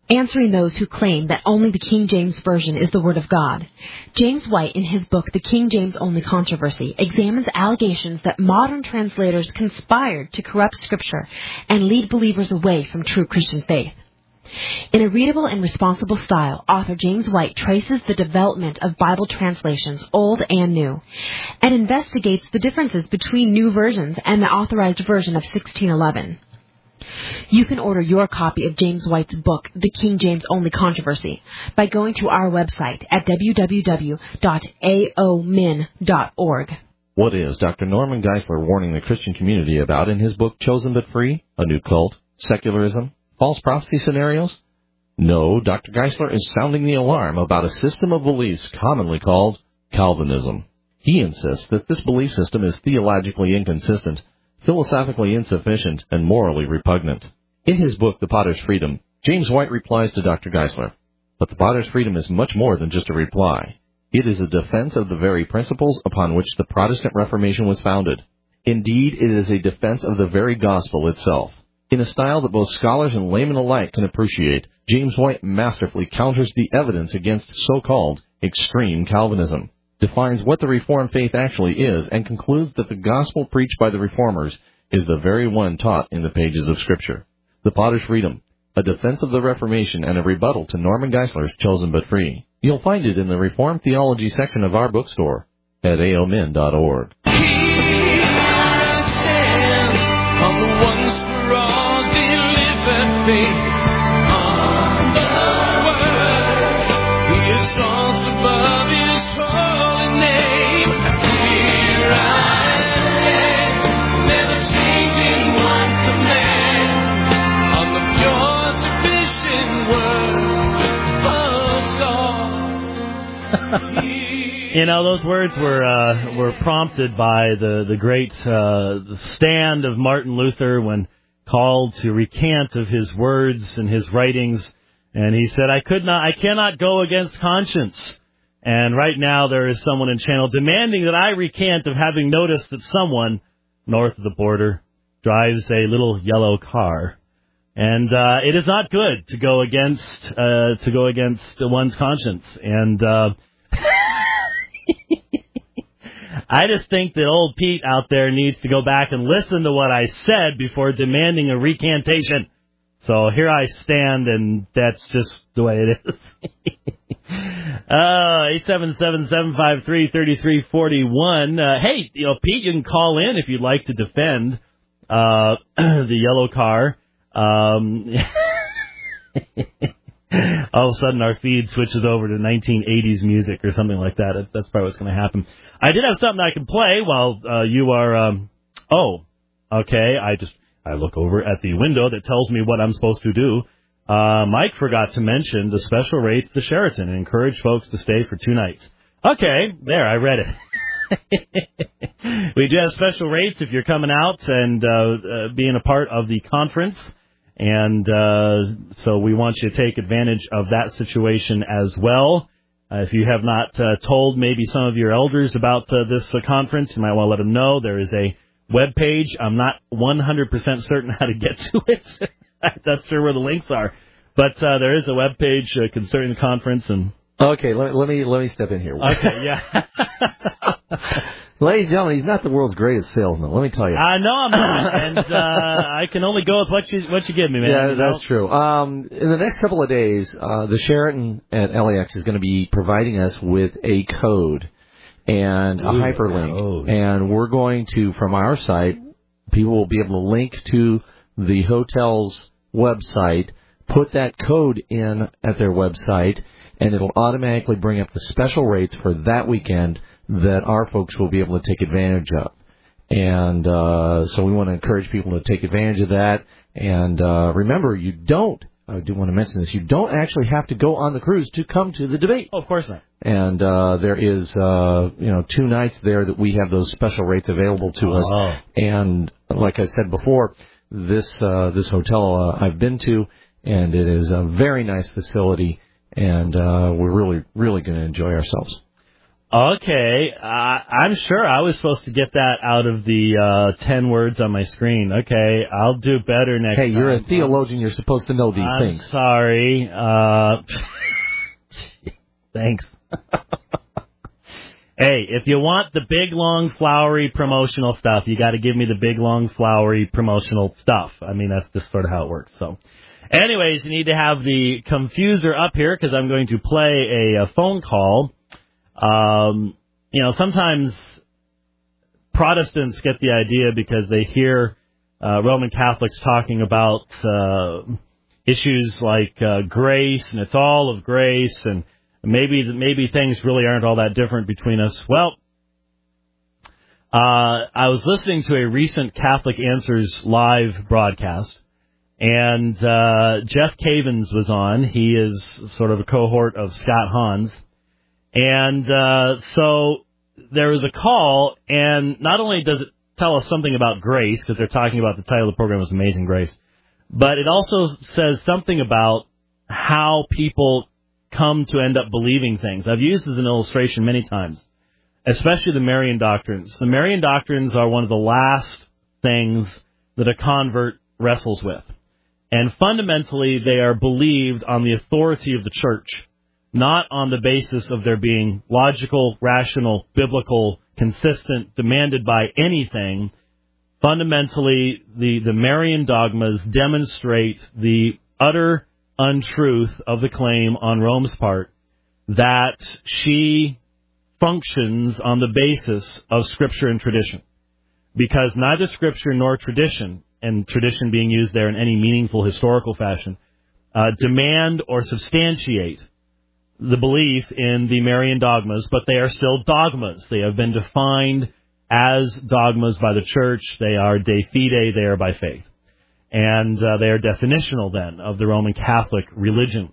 answering those who claim that only the King James Version is the Word of God. James White, in his book, The King James Only Controversy, examines allegations that modern translators conspired to corrupt Scripture and lead believers away from true Christian faith. In a readable and responsible style, author James White traces the development of Bible translations, old and new, and investigates the differences between new versions and the authorized version of sixteen eleven. You can order your copy of James White's book, The King James Only Controversy, by going to our website at w w w dot a o min dot org. What is Doctor Norman Geisler warning the Christian community about in his book Chosen But Free? A New Cult? Secularism? False prophecy scenarios? No, Doctor Geisler is sounding the alarm about a system of beliefs commonly called Calvinism. He insists that this belief system is theologically inconsistent, philosophically insufficient, and morally repugnant. In his book, The Potter's Freedom, James White replies to Doctor Geisler, but the Potter's Freedom is much more than just a reply. It is a defense of the very principles upon which the Protestant Reformation was founded. Indeed, it is a defense of the very gospel itself. In a style that both scholars and laymen alike can appreciate, James White masterfully counters the evidence against so-called extreme Calvinism, defines what the Reformed faith actually is, and concludes that the gospel preached by the Reformers is the very one taught in the pages of Scripture. The Potter's Freedom, a defense of the Reformation and a rebuttal to Norman Geisler's Chosen But Free. You'll find it in the Reformed Theology section of our bookstore at a o min dot org. You know, those words were uh, were prompted by the the great uh, stand of Martin Luther when called to recant of his words and his writings, and he said, "I could not, I cannot go against conscience." And right now there is someone in channel demanding that I recant of having noticed that someone north of the border drives a little yellow car, and uh, it is not good to go against uh, to go against one's conscience, and. Uh, I just think that old Pete out there needs to go back and listen to what I said before demanding a recantation. So here I stand, and that's just the way it is. uh, eight seven seven, seven five three, three three four one. Uh, hey, you know, Pete, you can call in if you'd like to defend uh, the yellow car. Um All of a sudden, our feed switches over to nineteen eighties music or something like that. That's probably what's going to happen. I did have something I can play while uh, you are. Um, oh, okay. I just I look over at the window that tells me what I'm supposed to do. Uh, Mike forgot to mention the special rates at the Sheraton and encourage folks to stay for two nights. Okay, there, I read it. We do have special rates if you're coming out and uh, uh, being a part of the conference. And uh, so we want you to take advantage of that situation as well. Uh, if you have not uh, told maybe some of your elders about uh, this uh, conference, you might want to let them know. There is a web page. I'm not one hundred percent certain how to get to it. I'm not sure where the links are. But uh, there is a web page uh, concerning the conference. And okay, let, let me let me step in here. Okay, yeah. Ladies and gentlemen, he's not the world's greatest salesman. Let me tell you. I know I'm not, and uh, I can only go with what you what you give me, man. Yeah, you that's know? true. Um, in the next couple of days, uh, the Sheraton at L A X is going to be providing us with a code and a Ooh, hyperlink, code. and we're going to, from our site, people will be able to link to the hotel's website, put that code in at their website, and it'll automatically bring up the special rates for that weekend that our folks will be able to take advantage of. And uh, so we want to encourage people to take advantage of that. And uh, remember, you don't, I do want to mention this, you don't actually have to go on the cruise to come to the debate. Oh, of course not. And uh, there is, uh, you know, two nights there that we have those special rates available to us. Oh. And like I said before, this uh, this hotel uh, I've been to, and it is a very nice facility, and uh, we're really, really going to enjoy ourselves. Okay, uh, I'm sure I was supposed to get that out of the uh, ten words on my screen. Okay, I'll do better next hey, time. Hey, you're a theologian. You're supposed to know these I'm things. sorry. Uh, thanks. Hey, if you want the big, long, flowery promotional stuff, you got to give me the big, long, flowery promotional stuff. I mean, that's just sort of how it works. So, anyways, you need to have the confuser up here because I'm going to play a, a phone call. Um, you know, sometimes Protestants get the idea because they hear uh, Roman Catholics talking about uh, issues like uh, grace, and it's all of grace, and maybe maybe things really aren't all that different between us. Well, uh, I was listening to a recent Catholic Answers live broadcast, and uh, Jeff Cavins was on. He is sort of a cohort of Scott Hans. And uh, so there was a call, and not only does it tell us something about grace, because they're talking about the title of the program is Amazing Grace, but it also says something about how people come to end up believing things. I've used this as an illustration many times, especially the Marian doctrines. The Marian doctrines are one of the last things that a convert wrestles with. And fundamentally, they are believed on the authority of the church, not on the basis of there being logical, rational, biblical, consistent, demanded by anything. Fundamentally, the, the Marian dogmas demonstrate the utter untruth of the claim on Rome's part that she functions on the basis of Scripture and tradition. Because neither Scripture nor tradition, and tradition being used there in any meaningful historical fashion, uh, demand or substantiate the belief in the Marian dogmas, but they are still dogmas. They have been defined as dogmas by the church. They are de fide, they are by faith. And uh, they are definitional, then, of the Roman Catholic religion.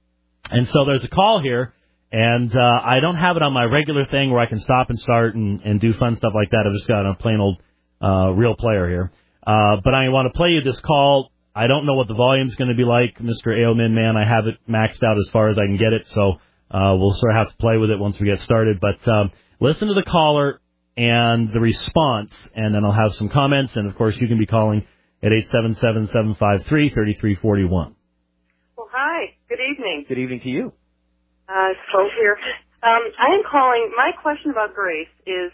And so there's a call here, and uh, I don't have it on my regular thing where I can stop and start and, and do fun stuff like that. I've just got a plain old uh, real player here. Uh, but I want to play you this call. I don't know what the volume's going to be like, Mister Aomin Man. I have it maxed out as far as I can get it, so uh, we'll sort of have to play with it once we get started. But um, listen to the caller and the response, and then I'll have some comments. And, of course, you can be calling at eight seven seven, seven five three, three three four one. Well, hi. Good evening. Good evening to you. Uh, so here. Um, I am calling, my question about grace is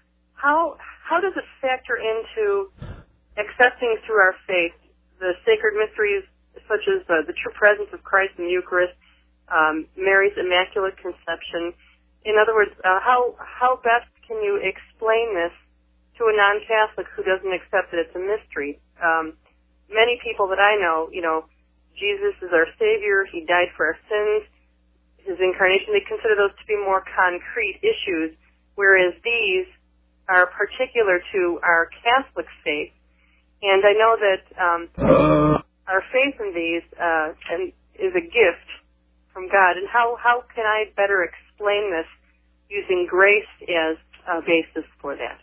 how how does it factor into accepting through our faith the sacred mysteries such as uh, the true presence of Christ in the Eucharist, um, Mary's Immaculate Conception? In other words, uh, how how best can you explain this to a non-Catholic who doesn't accept that it's a mystery? Um, many people that I know, you know, Jesus is our Savior, He died for our sins, His incarnation, they consider those to be more concrete issues, whereas these are particular to our Catholic faith. And I know that um, our faith in these uh, and is a gift from God. And how, how can I better explain this using grace as a basis for that?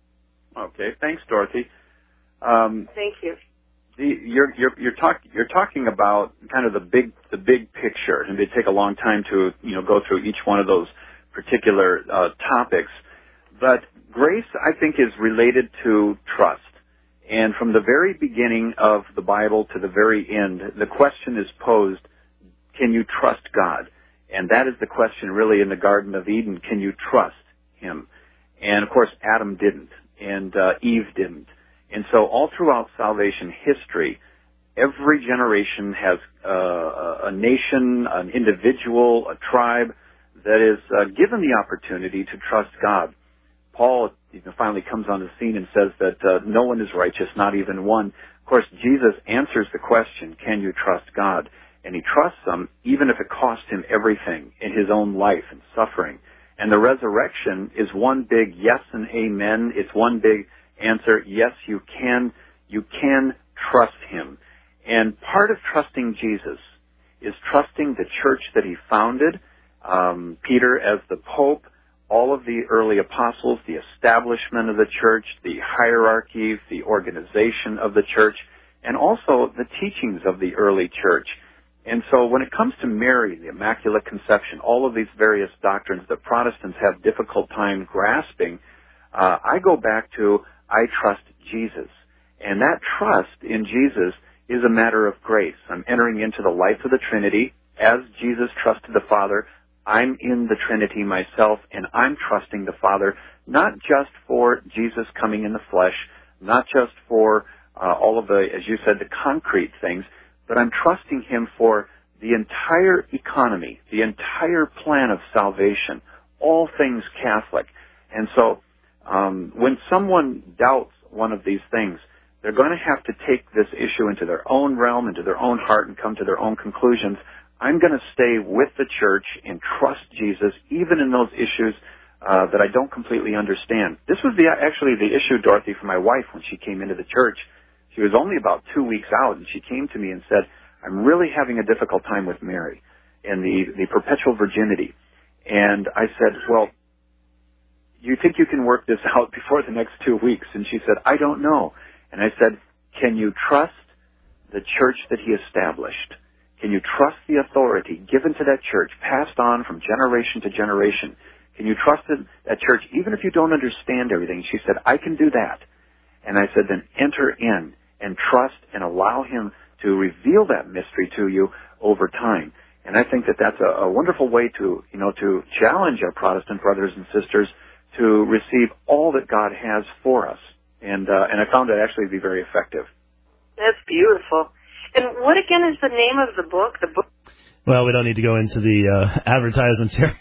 Okay, thanks, Dorothy. Um, Thank you. The, you're you're you're, talk, you're talking about kind of the big the big picture, and it'd take a long time to you know go through each one of those particular uh, topics. But grace, I think, is related to trust. And from the very beginning of the Bible to the very end, the question is posed, can you trust God? And that is the question really in the Garden of Eden, can you trust Him? And, of course, Adam didn't, and uh, Eve didn't. And so all throughout salvation history, every generation has uh, a nation, an individual, a tribe that is uh, given the opportunity to trust God. Paul you know, finally comes on the scene and says that uh, no one is righteous, not even one. Of course, Jesus answers the question, can you trust God? And he trusts Him even if it costs him everything in his own life and suffering. And the resurrection is one big yes and amen. It's one big answer, yes, you can, you can trust Him. And part of trusting Jesus is trusting the church that He founded, um, Peter as the Pope, all of the early apostles, the establishment of the church, the hierarchy, the organization of the church, and also the teachings of the early church. And so when it comes to Mary, the Immaculate Conception, all of these various doctrines that Protestants have difficult time grasping, uh, I go back to, I trust Jesus. And that trust in Jesus is a matter of grace. I'm entering into the life of the Trinity. As Jesus trusted the Father, I'm in the Trinity myself, and I'm trusting the Father, not just for Jesus coming in the flesh, not just for uh, all of the, as you said, the concrete things, but I'm trusting Him for the entire economy, the entire plan of salvation, all things Catholic. And so um, when someone doubts one of these things, they're going to have to take this issue into their own realm, into their own heart, and come to their own conclusions. I'm going to stay with the Church and trust Jesus, even in those issues uh, that I don't completely understand. This was the, actually the issue, Dorothy, for my wife when she came into the Church. She was only about two weeks out, and she came to me and said, I'm really having a difficult time with Mary and the, the perpetual virginity. And I said, well, you think you can work this out before the next two weeks? And she said, I don't know. And I said, can you trust the Church that He established? Can you trust the authority given to that Church, passed on from generation to generation? Can you trust that Church even if you don't understand everything? She said, I can do that. And I said, then enter in and trust and allow Him to reveal that mystery to you over time. And I think that that's a, a wonderful way to, you know, to challenge our Protestant brothers and sisters to receive all that God has for us. And uh, and I found that actually to be very effective. That's beautiful. And what again is the name of the book? The book. Well, we don't need to go into the uh, advertisements here.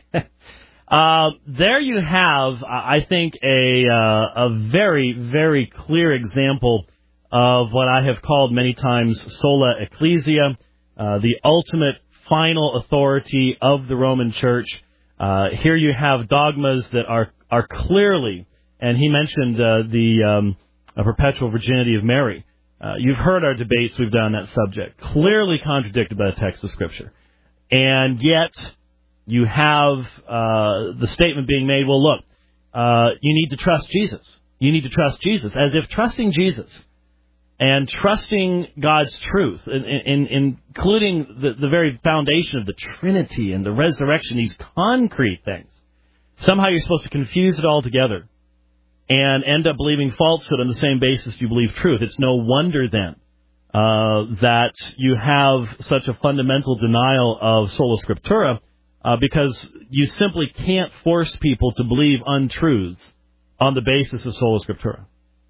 uh, there you have, I think, a uh, a very, very clear example of what I have called many times sola ecclesia, uh, the ultimate final authority of the Roman Church. Uh, here you have dogmas that are are clearly, and he mentioned uh, the um, perpetual virginity of Mary. Uh, you've heard our debates we've done on that subject, clearly contradicted by the text of Scripture. And yet you have uh, the statement being made, well, look, uh, you need to trust Jesus. You need to trust Jesus, as if trusting Jesus and trusting God's truth, in, in, in, including the, the very foundation of the Trinity and the resurrection, these concrete things, somehow you're supposed to confuse it all together and end up believing falsehood on the same basis you believe truth. It's no wonder, then, uh, that you have such a fundamental denial of sola scriptura, uh, because you simply can't force people to believe untruths on the basis of sola scriptura.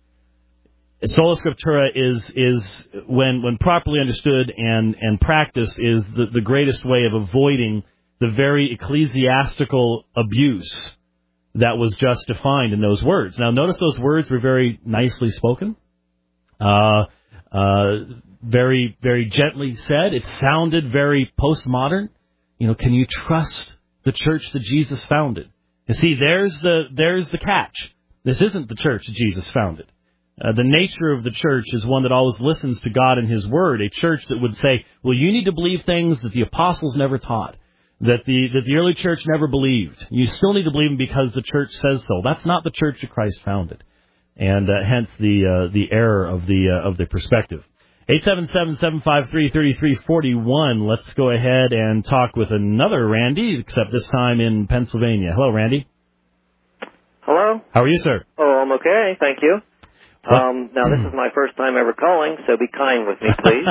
Sola scriptura is, is when, when properly understood and, and practiced, is the, the greatest way of avoiding the very ecclesiastical abuse that was just defined in those words. Now, notice those words were very nicely spoken, uh, uh, very, very gently said. It sounded very postmodern. You know, can you trust the church that Jesus founded? You see, there's the there's the catch. This isn't the church that Jesus founded. Uh, the nature of the church is one that always listens to God and His Word. A church that would say, well, you need to believe things that the apostles never taught, that the that the early church never believed. You still need to believe them because the church says so. That's not the church that Christ founded, and uh, hence the uh, the error of the uh, of the perspective. eight seven seven, seven five three, three three four one. Let's go ahead and talk with another Randy, except this time in Pennsylvania. Hello, Randy. Hello. How are you, sir? Oh, I'm okay, thank you. Um, now, this is my first time ever calling, so be kind with me, please.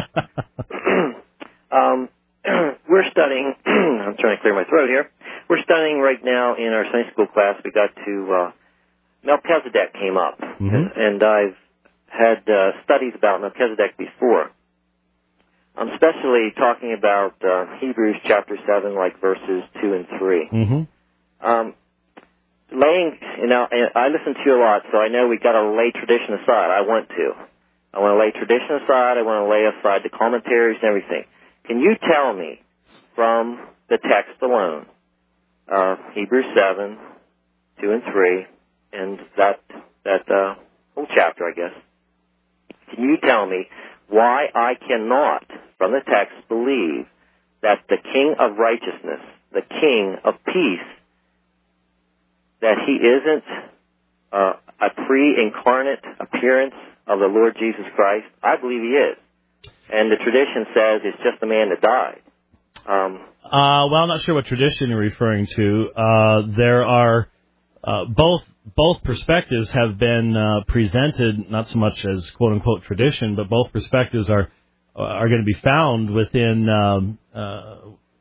um, we're studying, I'm trying to clear my throat here. We're studying right now in our Sunday school class. We got to, uh, Melchizedek came up, mm-hmm. and, and I've had uh, studies about Melchizedek before. I'm especially talking about uh, Hebrews chapter seven, like verses two and three. Mm-hmm. Um, laying, you know, I listen to you a lot, so I know we've got to lay tradition aside. I want to. I want to lay tradition aside. I want to lay aside the commentaries and everything. Can you tell me from the text alone, uh, Hebrews seven, two and three, and that that uh, whole chapter, I guess, can you tell me why I cannot, from the text, believe that the King of righteousness, the King of peace, that He isn't uh, a pre-incarnate appearance of the Lord Jesus Christ? I believe He is. and the tradition says it's just the man that died. Um, uh, well, I'm not sure what tradition you're referring to. Uh, there are uh, both both perspectives have been uh, presented, not so much as quote unquote tradition, but both perspectives are are going to be found within um, uh,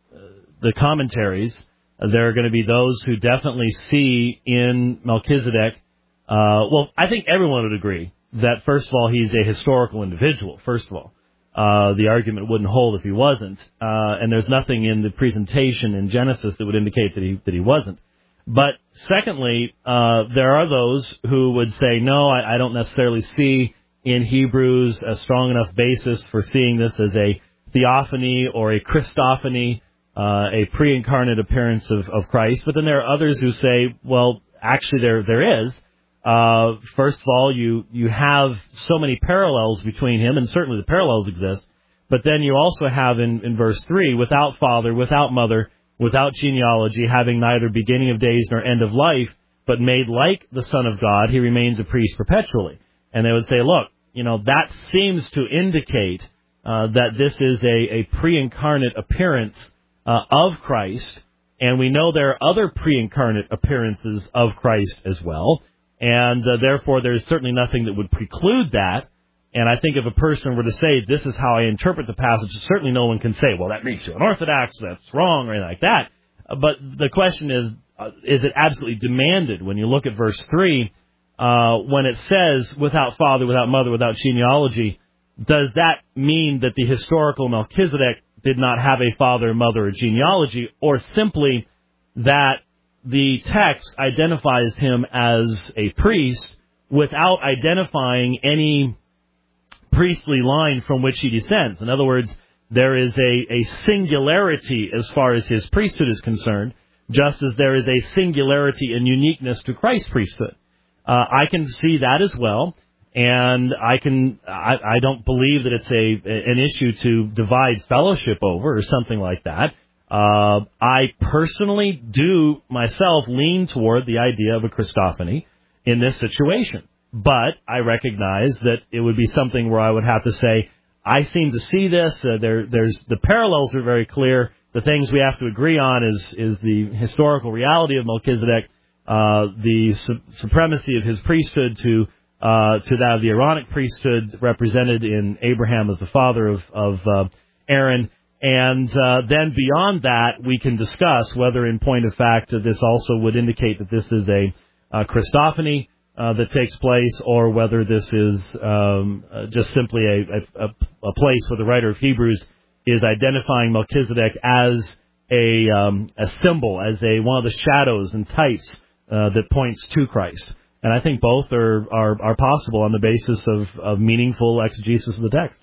the commentaries. There are going to be those who definitely see in Melchizedek. Uh, well, I think everyone would agree that, first of all, he's a historical individual, first of all. Uh, the argument wouldn't hold if he wasn't. Uh, and there's nothing in the presentation in Genesis that would indicate that he, that he wasn't. But secondly, uh, there are those who would say, no, I, I don't necessarily see in Hebrews a strong enough basis for seeing this as a theophany or a Christophany, uh, a pre-incarnate appearance of, of Christ. But then there are others who say, well, actually there there is. Uh, first of all, you, you have so many parallels between him, and certainly the parallels exist. But then you also have in, in verse three, without father, without mother, without genealogy, having neither beginning of days nor end of life, but made like the Son of God, he remains a priest perpetually. And they would say, look, you know, that seems to indicate uh, that this is a, a pre-incarnate appearance uh, of Christ, and we know there are other pre-incarnate appearances of Christ as well. And uh, therefore, there's certainly nothing that would preclude that. And I think if a person were to say, this is how I interpret the passage, certainly no one can say, well, that makes you unorthodox, that's wrong, or anything like that. Uh, but the question is, uh, is it absolutely demanded? When you look at verse three, uh, when it says, without father, without mother, without genealogy, does that mean that the historical Melchizedek did not have a father, mother, or genealogy, or simply that the text identifies him as a priest without identifying any priestly line from which he descends? In other words, there is a, a singularity as far as his priesthood is concerned, just as there is a singularity and uniqueness to Christ's priesthood. Uh, I can see that as well, and I can I, I don't believe that it's a an issue to divide fellowship over or something like that. Uh, I personally do myself lean toward the idea of a Christophany in this situation. But I recognize that it would be something where I would have to say, I seem to see this. Uh, there, there's the parallels are very clear. The things we have to agree on is is the historical reality of Melchizedek, uh, the su- supremacy of his priesthood to uh, to that of the Aaronic priesthood represented in Abraham as the father of of uh, Aaron. And uh, then beyond that, we can discuss whether, in point of fact, uh, this also would indicate that this is a uh, Christophany uh, that takes place, or whether this is um, uh, just simply a, a, a place where the writer of Hebrews is identifying Melchizedek as a um, a symbol, as a one of the shadows and types uh, that points to Christ. And I think both are, are, are possible on the basis of, of meaningful exegesis of the text.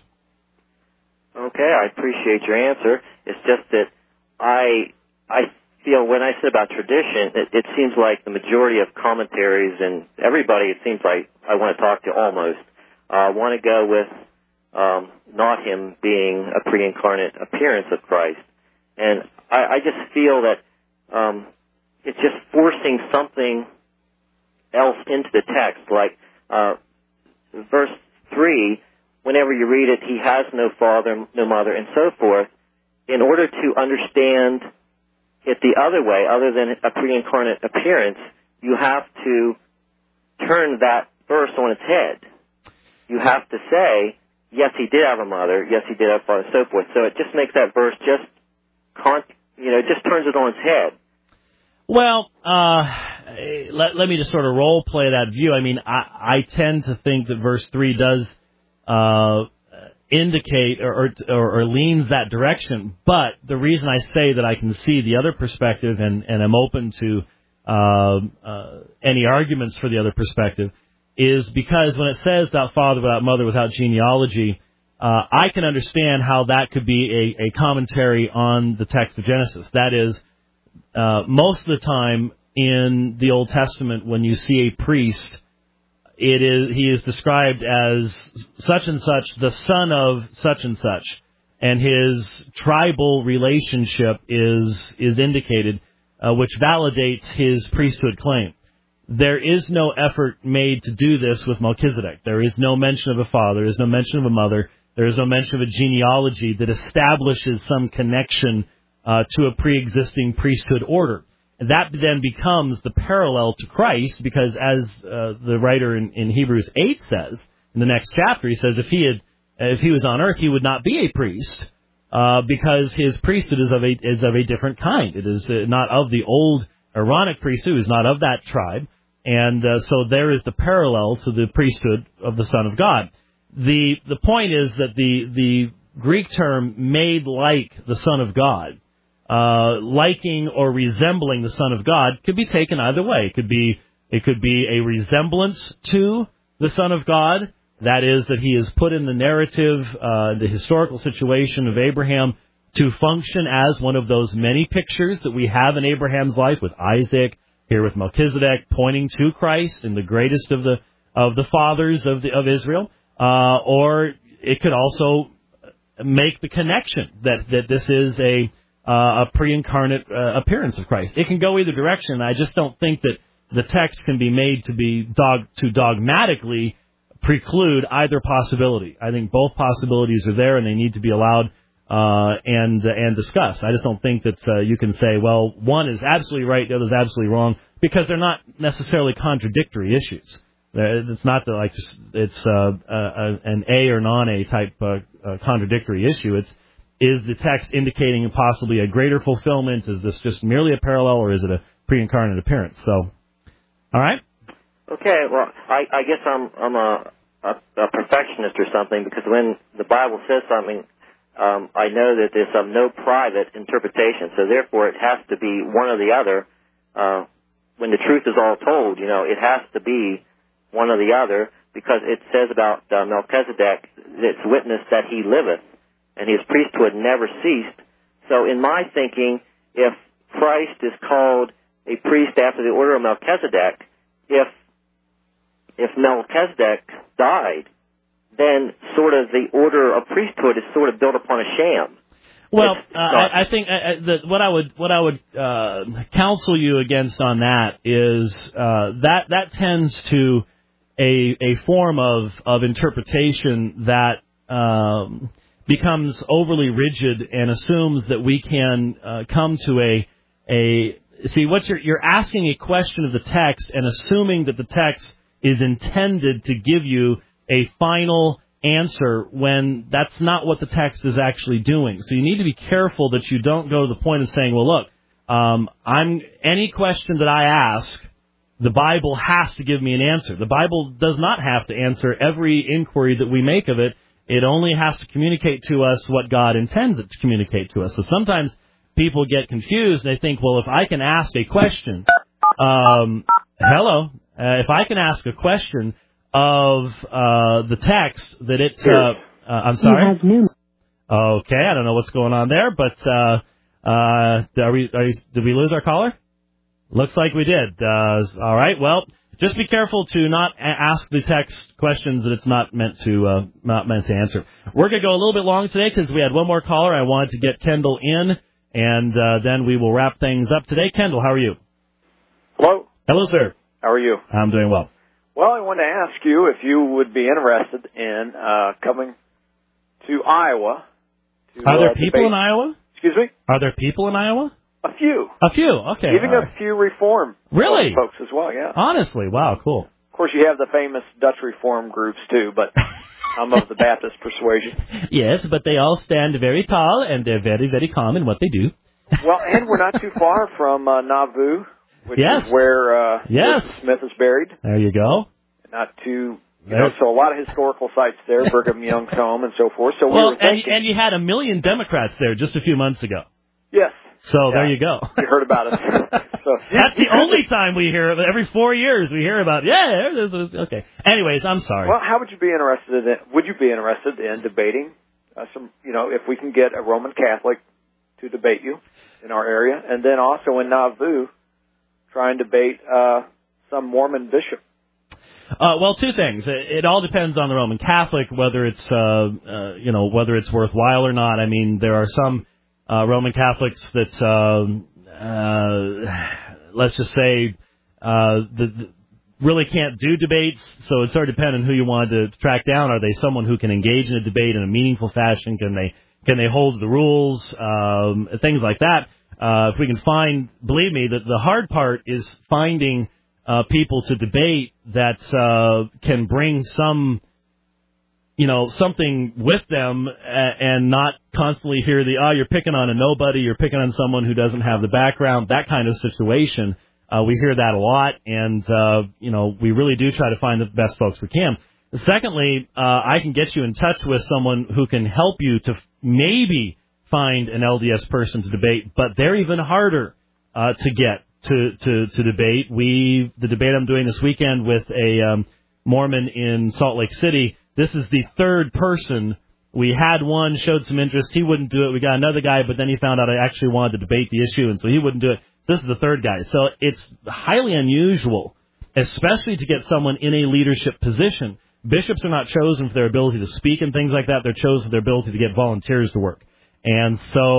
Okay, I appreciate your answer. It's just that I I feel when I said about tradition, it, it seems like the majority of commentaries and everybody, it seems like I want to talk to almost, uh, want to go with um, not him being a pre-incarnate appearance of Christ. And I, I just feel that um, it's just forcing something else into the text, like uh, verse three, whenever you read it, he has no father, no mother, and so forth. In order to understand it the other way, other than a pre-incarnate appearance, you have to turn that verse on its head. You have to say, yes, he did have a mother, yes, he did have a father, and so forth. So it just makes that verse just, con- you know, it just turns it on its head. Well, uh, let, let me just sort of role play that view. I mean, I, I tend to think that verse three does uh, indicate or, or, or leans that direction. But the reason I say that I can see the other perspective and, and I'm open to uh, uh, any arguments for the other perspective is because when it says without father, without mother, without genealogy, uh, I can understand how that could be a, a commentary on the text of Genesis. That is, uh, most of the time in the Old Testament, when you see a priest, it is he is described as such and such, the son of such and such, and his tribal relationship is is indicated, uh, which validates his priesthood claim. There is no effort made to do this with Melchizedek. There is no mention of a father. There is no mention of a mother. There is no mention of a genealogy that establishes some connection uh, to a pre-existing priesthood order. And that then becomes the parallel to Christ, because as uh, the writer in, in Hebrews eight says, in the next chapter, he says if he had, if he was on earth, he would not be a priest, uh, because his priesthood is of a is of a different kind. It is uh, not of the old Aaronic priesthood, is not of that tribe, and uh, so there is the parallel to the priesthood of the Son of God. The the point is that the the Greek term "made like the Son of God," uh, liking or resembling the Son of God, could be taken either way. It could be it could be a resemblance to the Son of God. That is, that he is put in the narrative, uh, the historical situation of Abraham, to function as one of those many pictures that we have in Abraham's life, with Isaac, here with Melchizedek, pointing to Christ and the greatest of the of the fathers of the of Israel. Uh, or it could also make the connection that that this is a uh, a pre-incarnate uh, appearance of Christ. It can go either direction. I just don't think that the text can be made to be dog to dogmatically preclude either possibility. I think both possibilities are there, and they need to be allowed uh, and uh, and discussed. I just don't think that uh, you can say, well, one is absolutely right, the other is absolutely wrong, because they're not necessarily contradictory issues. It's not the, like it's uh, uh, an A or non-A type uh, uh, contradictory issue. It's, is the text indicating possibly a greater fulfillment? Is this just merely a parallel, or is it a pre-incarnate appearance? So, all right. Okay, well, I, I guess I'm I'm a, a, a perfectionist or something, because when the Bible says something, um, I know that there's some no private interpretation, so therefore it has to be one or the other. Uh, when the truth is all told, you know, it has to be one or the other, because it says about uh, Melchizedek, it's witness that he liveth, and his priesthood never ceased. So in my thinking, if Christ is called a priest after the order of Melchizedek, if If Melchizedek died, then sort of the order of priesthood is sort of built upon a sham. Well, uh, I, I think uh, the, what I would what I would uh, counsel you against on that is uh, that that tends to a a form of of interpretation that um, becomes overly rigid and assumes that we can uh, come to a a see what you're you're asking a question of the text and assuming that the text is intended to give you a final answer when that's not what the text is actually doing. So you need to be careful that you don't go to the point of saying, well, look, um, I'm any question that I ask, the Bible has to give me an answer. The Bible does not have to answer every inquiry that we make of it. It only has to communicate to us what God intends it to communicate to us. So sometimes people get confused and they think, well, if I can ask a question, um, hello, uh, if I can ask a question of uh, the text that it's, uh, uh, I'm sorry. Okay, I don't know what's going on there, but uh, uh, are we, are you, did we lose our caller? Looks like we did. Uh, all right, well, just be careful to not a- ask the text questions that it's not meant to uh, not meant to answer. We're going to go a little bit long today because we had one more caller. I wanted to get Kendall in, and uh, then we will wrap things up today. Kendall, how are you? Hello. Hello, sir. How are you? I'm doing well. Well, I wanted to ask you if you would be interested in uh, coming to Iowa. To, Are there uh, people debate. in Iowa? Excuse me? Are there people in Iowa? A few. A few, okay. Even all a right. few Reform Really? folks as well, yeah. Honestly, wow, cool. Of course, you have the famous Dutch Reform groups, too, but I'm of the Baptist persuasion. Yes, but they all stand very tall, and they're very, very calm in what they do. Well, and we're not too far from uh, Nauvoo, which yes. is where uh, yes. Joseph Smith is buried. There you go. Not too... You know, so a lot of historical sites there, Brigham Young's home and so forth. So we well, were thinking, and, and you had a million Democrats there just a few months ago. Yes. So yeah. there you go. You heard about it. So that's the only time we hear of it. Every four years we hear about, yeah, this is, okay. Anyways, I'm sorry. Well, how would you be interested in, would you be interested in debating uh, some, you know, if we can get a Roman Catholic to debate you in our area, and then also in Nauvoo, try and debate uh, some Mormon bishop? Uh, well, two things. It, it all depends on the Roman Catholic, whether it's, uh, uh, you know, whether it's worthwhile or not. I mean, there are some uh, Roman Catholics that, uh, uh, let's just say, uh, the, really can't do debates, so it sort of depends on who you want to track down. Are they someone who can engage in a debate in a meaningful fashion? Can they can they hold the rules? Um, things like that. Uh, if we can find, believe me, that the hard part is finding uh, people to debate that uh, can bring some, you know, something with them and not constantly hear the, oh, you're picking on a nobody, you're picking on someone who doesn't have the background, that kind of situation. Uh, we hear that a lot, and, uh, you know, we really do try to find the best folks we can. Secondly, uh, I can get you in touch with someone who can help you to f- maybe find an L D S person to debate, but they're even harder uh, to get to, to, to debate. We, the debate I'm doing this weekend with a um, Mormon in Salt Lake City, this is the third person. We had one, showed some interest. He wouldn't do it. We got another guy, but then he found out I actually wanted to debate the issue, and so he wouldn't do it. This is the third guy. So it's highly unusual, especially to get someone in a leadership position. Bishops are not chosen for their ability to speak and things like that. They're chosen for their ability to get volunteers to work. And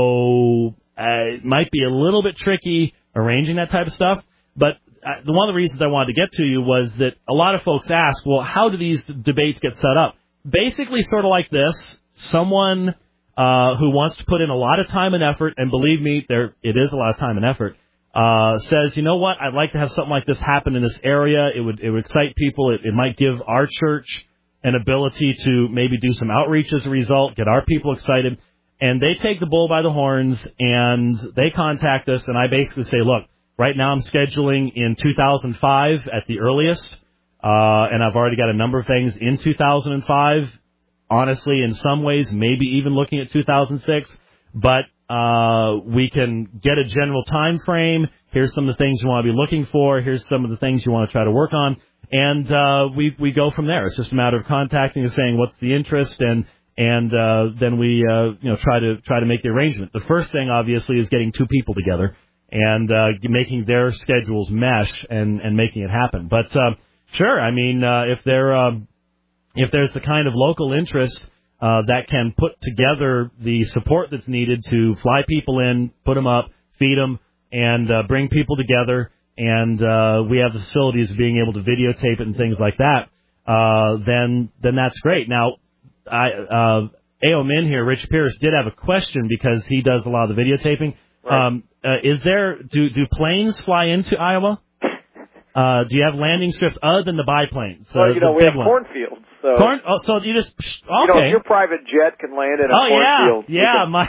so uh, it might be a little bit tricky arranging that type of stuff. But uh, the one of the reasons I wanted to get to you was that a lot of folks ask, well, how do these debates get set up? Basically sort of like this. Someone uh, who wants to put in a lot of time and effort, and believe me, there it is a lot of time and effort, Uh, says, you know what, I'd like to have something like this happen in this area. It would it would excite people. It, it might give our church an ability to maybe do some outreach as a result, get our people excited. And they take the bull by the horns, and they contact us, and I basically say, look, right now I'm scheduling in two thousand five at the earliest, uh, and I've already got a number of things in two thousand five. Honestly, in some ways, maybe even looking at two thousand six, but Uh, we can get a general time frame. Here's some of the things you want to be looking for. Here's some of the things you want to try to work on. And uh, we we go from there. It's just a matter of contacting and saying what's the interest, and and uh, then we uh, you know try to try to make the arrangement. The first thing, obviously, is getting two people together and uh, making their schedules mesh and, and making it happen. But uh, sure, I mean, uh, if there uh, if there's the kind of local interest Uh, that can put together the support that's needed to fly people in, put them up, feed them, and uh, bring people together. And uh, we have the facilities of being able to videotape it and things like that. Uh, then, then that's great. Now, I, uh, A O Min here, Rich Pierce, did have a question because he does a lot of the videotaping. Right. Um, uh, is there do do planes fly into Iowa? Uh, do you have landing strips other than the biplanes? Well, uh, you know, we have ones? cornfields. So, Corn? Oh, so you just okay. You know, if your private jet can land in a oh, cornfield. Yeah, yeah. Can... My...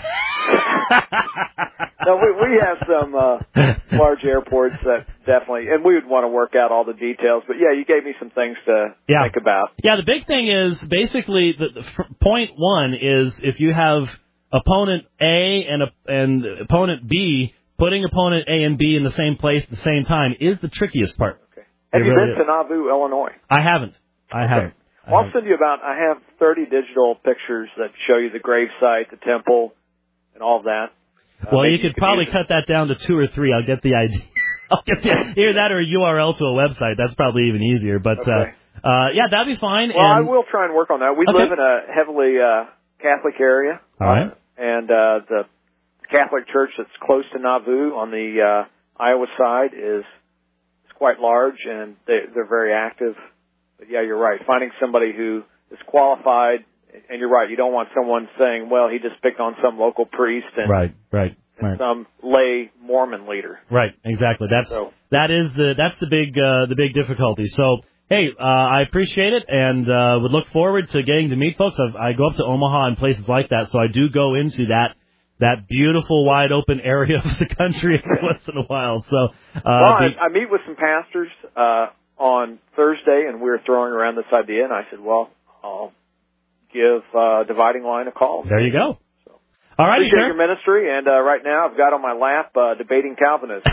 no, we we have some uh, large airports that definitely, and we would want to work out all the details. But yeah, you gave me some things to yeah. think about. Yeah, the big thing is basically the, the f- point one is if you have opponent A and a, and opponent B, putting opponent A and B in the same place at the same time is the trickiest part. Okay. Have it you really been is. to Nauvoo, Illinois? I haven't. I okay. haven't. Well, I'll send you about, I have thirty digital pictures that show you the grave site, the temple, and all of that. Uh, well, you could probably cut that down to two or three. I'll get the idea. I'll get the, either that or a U R L to a website. That's probably even easier. But, okay. uh, uh, yeah, that'd be fine. Well, and... I will try and work on that. We okay. live in a heavily uh, Catholic area. All right. Uh, and uh, the Catholic church that's close to Nauvoo on the uh, Iowa side is, is quite large, and they, they're very active. But, yeah, you're right. Finding somebody who is qualified, and you're right, you don't want someone saying, well, he just picked on some local priest and, right, right, and right. some lay Mormon leader. Right, exactly. That's so, that is the that's the big uh, the big difficulty. So, hey, uh, I appreciate it, and uh, would look forward to getting to meet folks. I've, I go up to Omaha and places like that, so I do go into that that beautiful, wide open area of the country every once in a while. So, uh, well, the, I, I meet with some pastors uh, on Thursday, and we were throwing around this idea, and I said, well, I'll give uh, Dividing Line a call. There you go. So, all right, appreciate sir. your ministry, and uh, right now I've got on my lap uh, Debating Calvinism.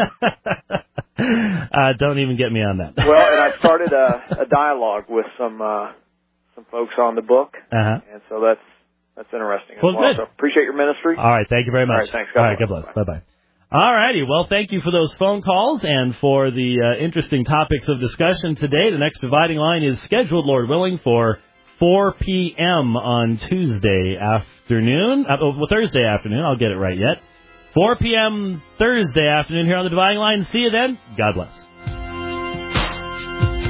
uh, don't even get me on that. Well, and I started a, a dialogue with some uh, some folks on the book, uh-huh. and so that's that's interesting as well. well. Good. So appreciate your ministry. All right, thank you very much. All right, thanks. God all right, bless. God bless. Bye bye. All righty. Well, thank you for those phone calls and for the uh, interesting topics of discussion today. The next Dividing Line is scheduled, Lord willing, for four p.m. on Tuesday afternoon. Uh, well, Thursday afternoon. I'll get it right yet. four p.m. Thursday afternoon here on the Dividing Line. See you then. God bless.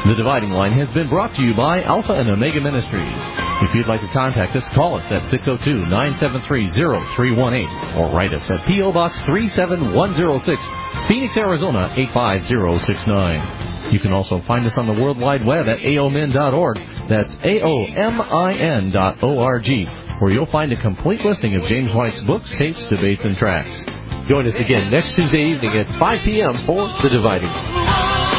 The Dividing Line has been brought to you by Alpha and Omega Ministries. If you'd like to contact us, call us at six oh two, nine seven three, oh three one eight or write us at P O. Box three seven one oh six, Phoenix, Arizona eight five zero six nine. You can also find us on the World Wide Web at A O M I N dot org. That's A O M I N dot O R G, where you'll find a complete listing of James White's books, tapes, debates, and tracks. Join us again next Tuesday evening at five p.m. for The Dividing Line.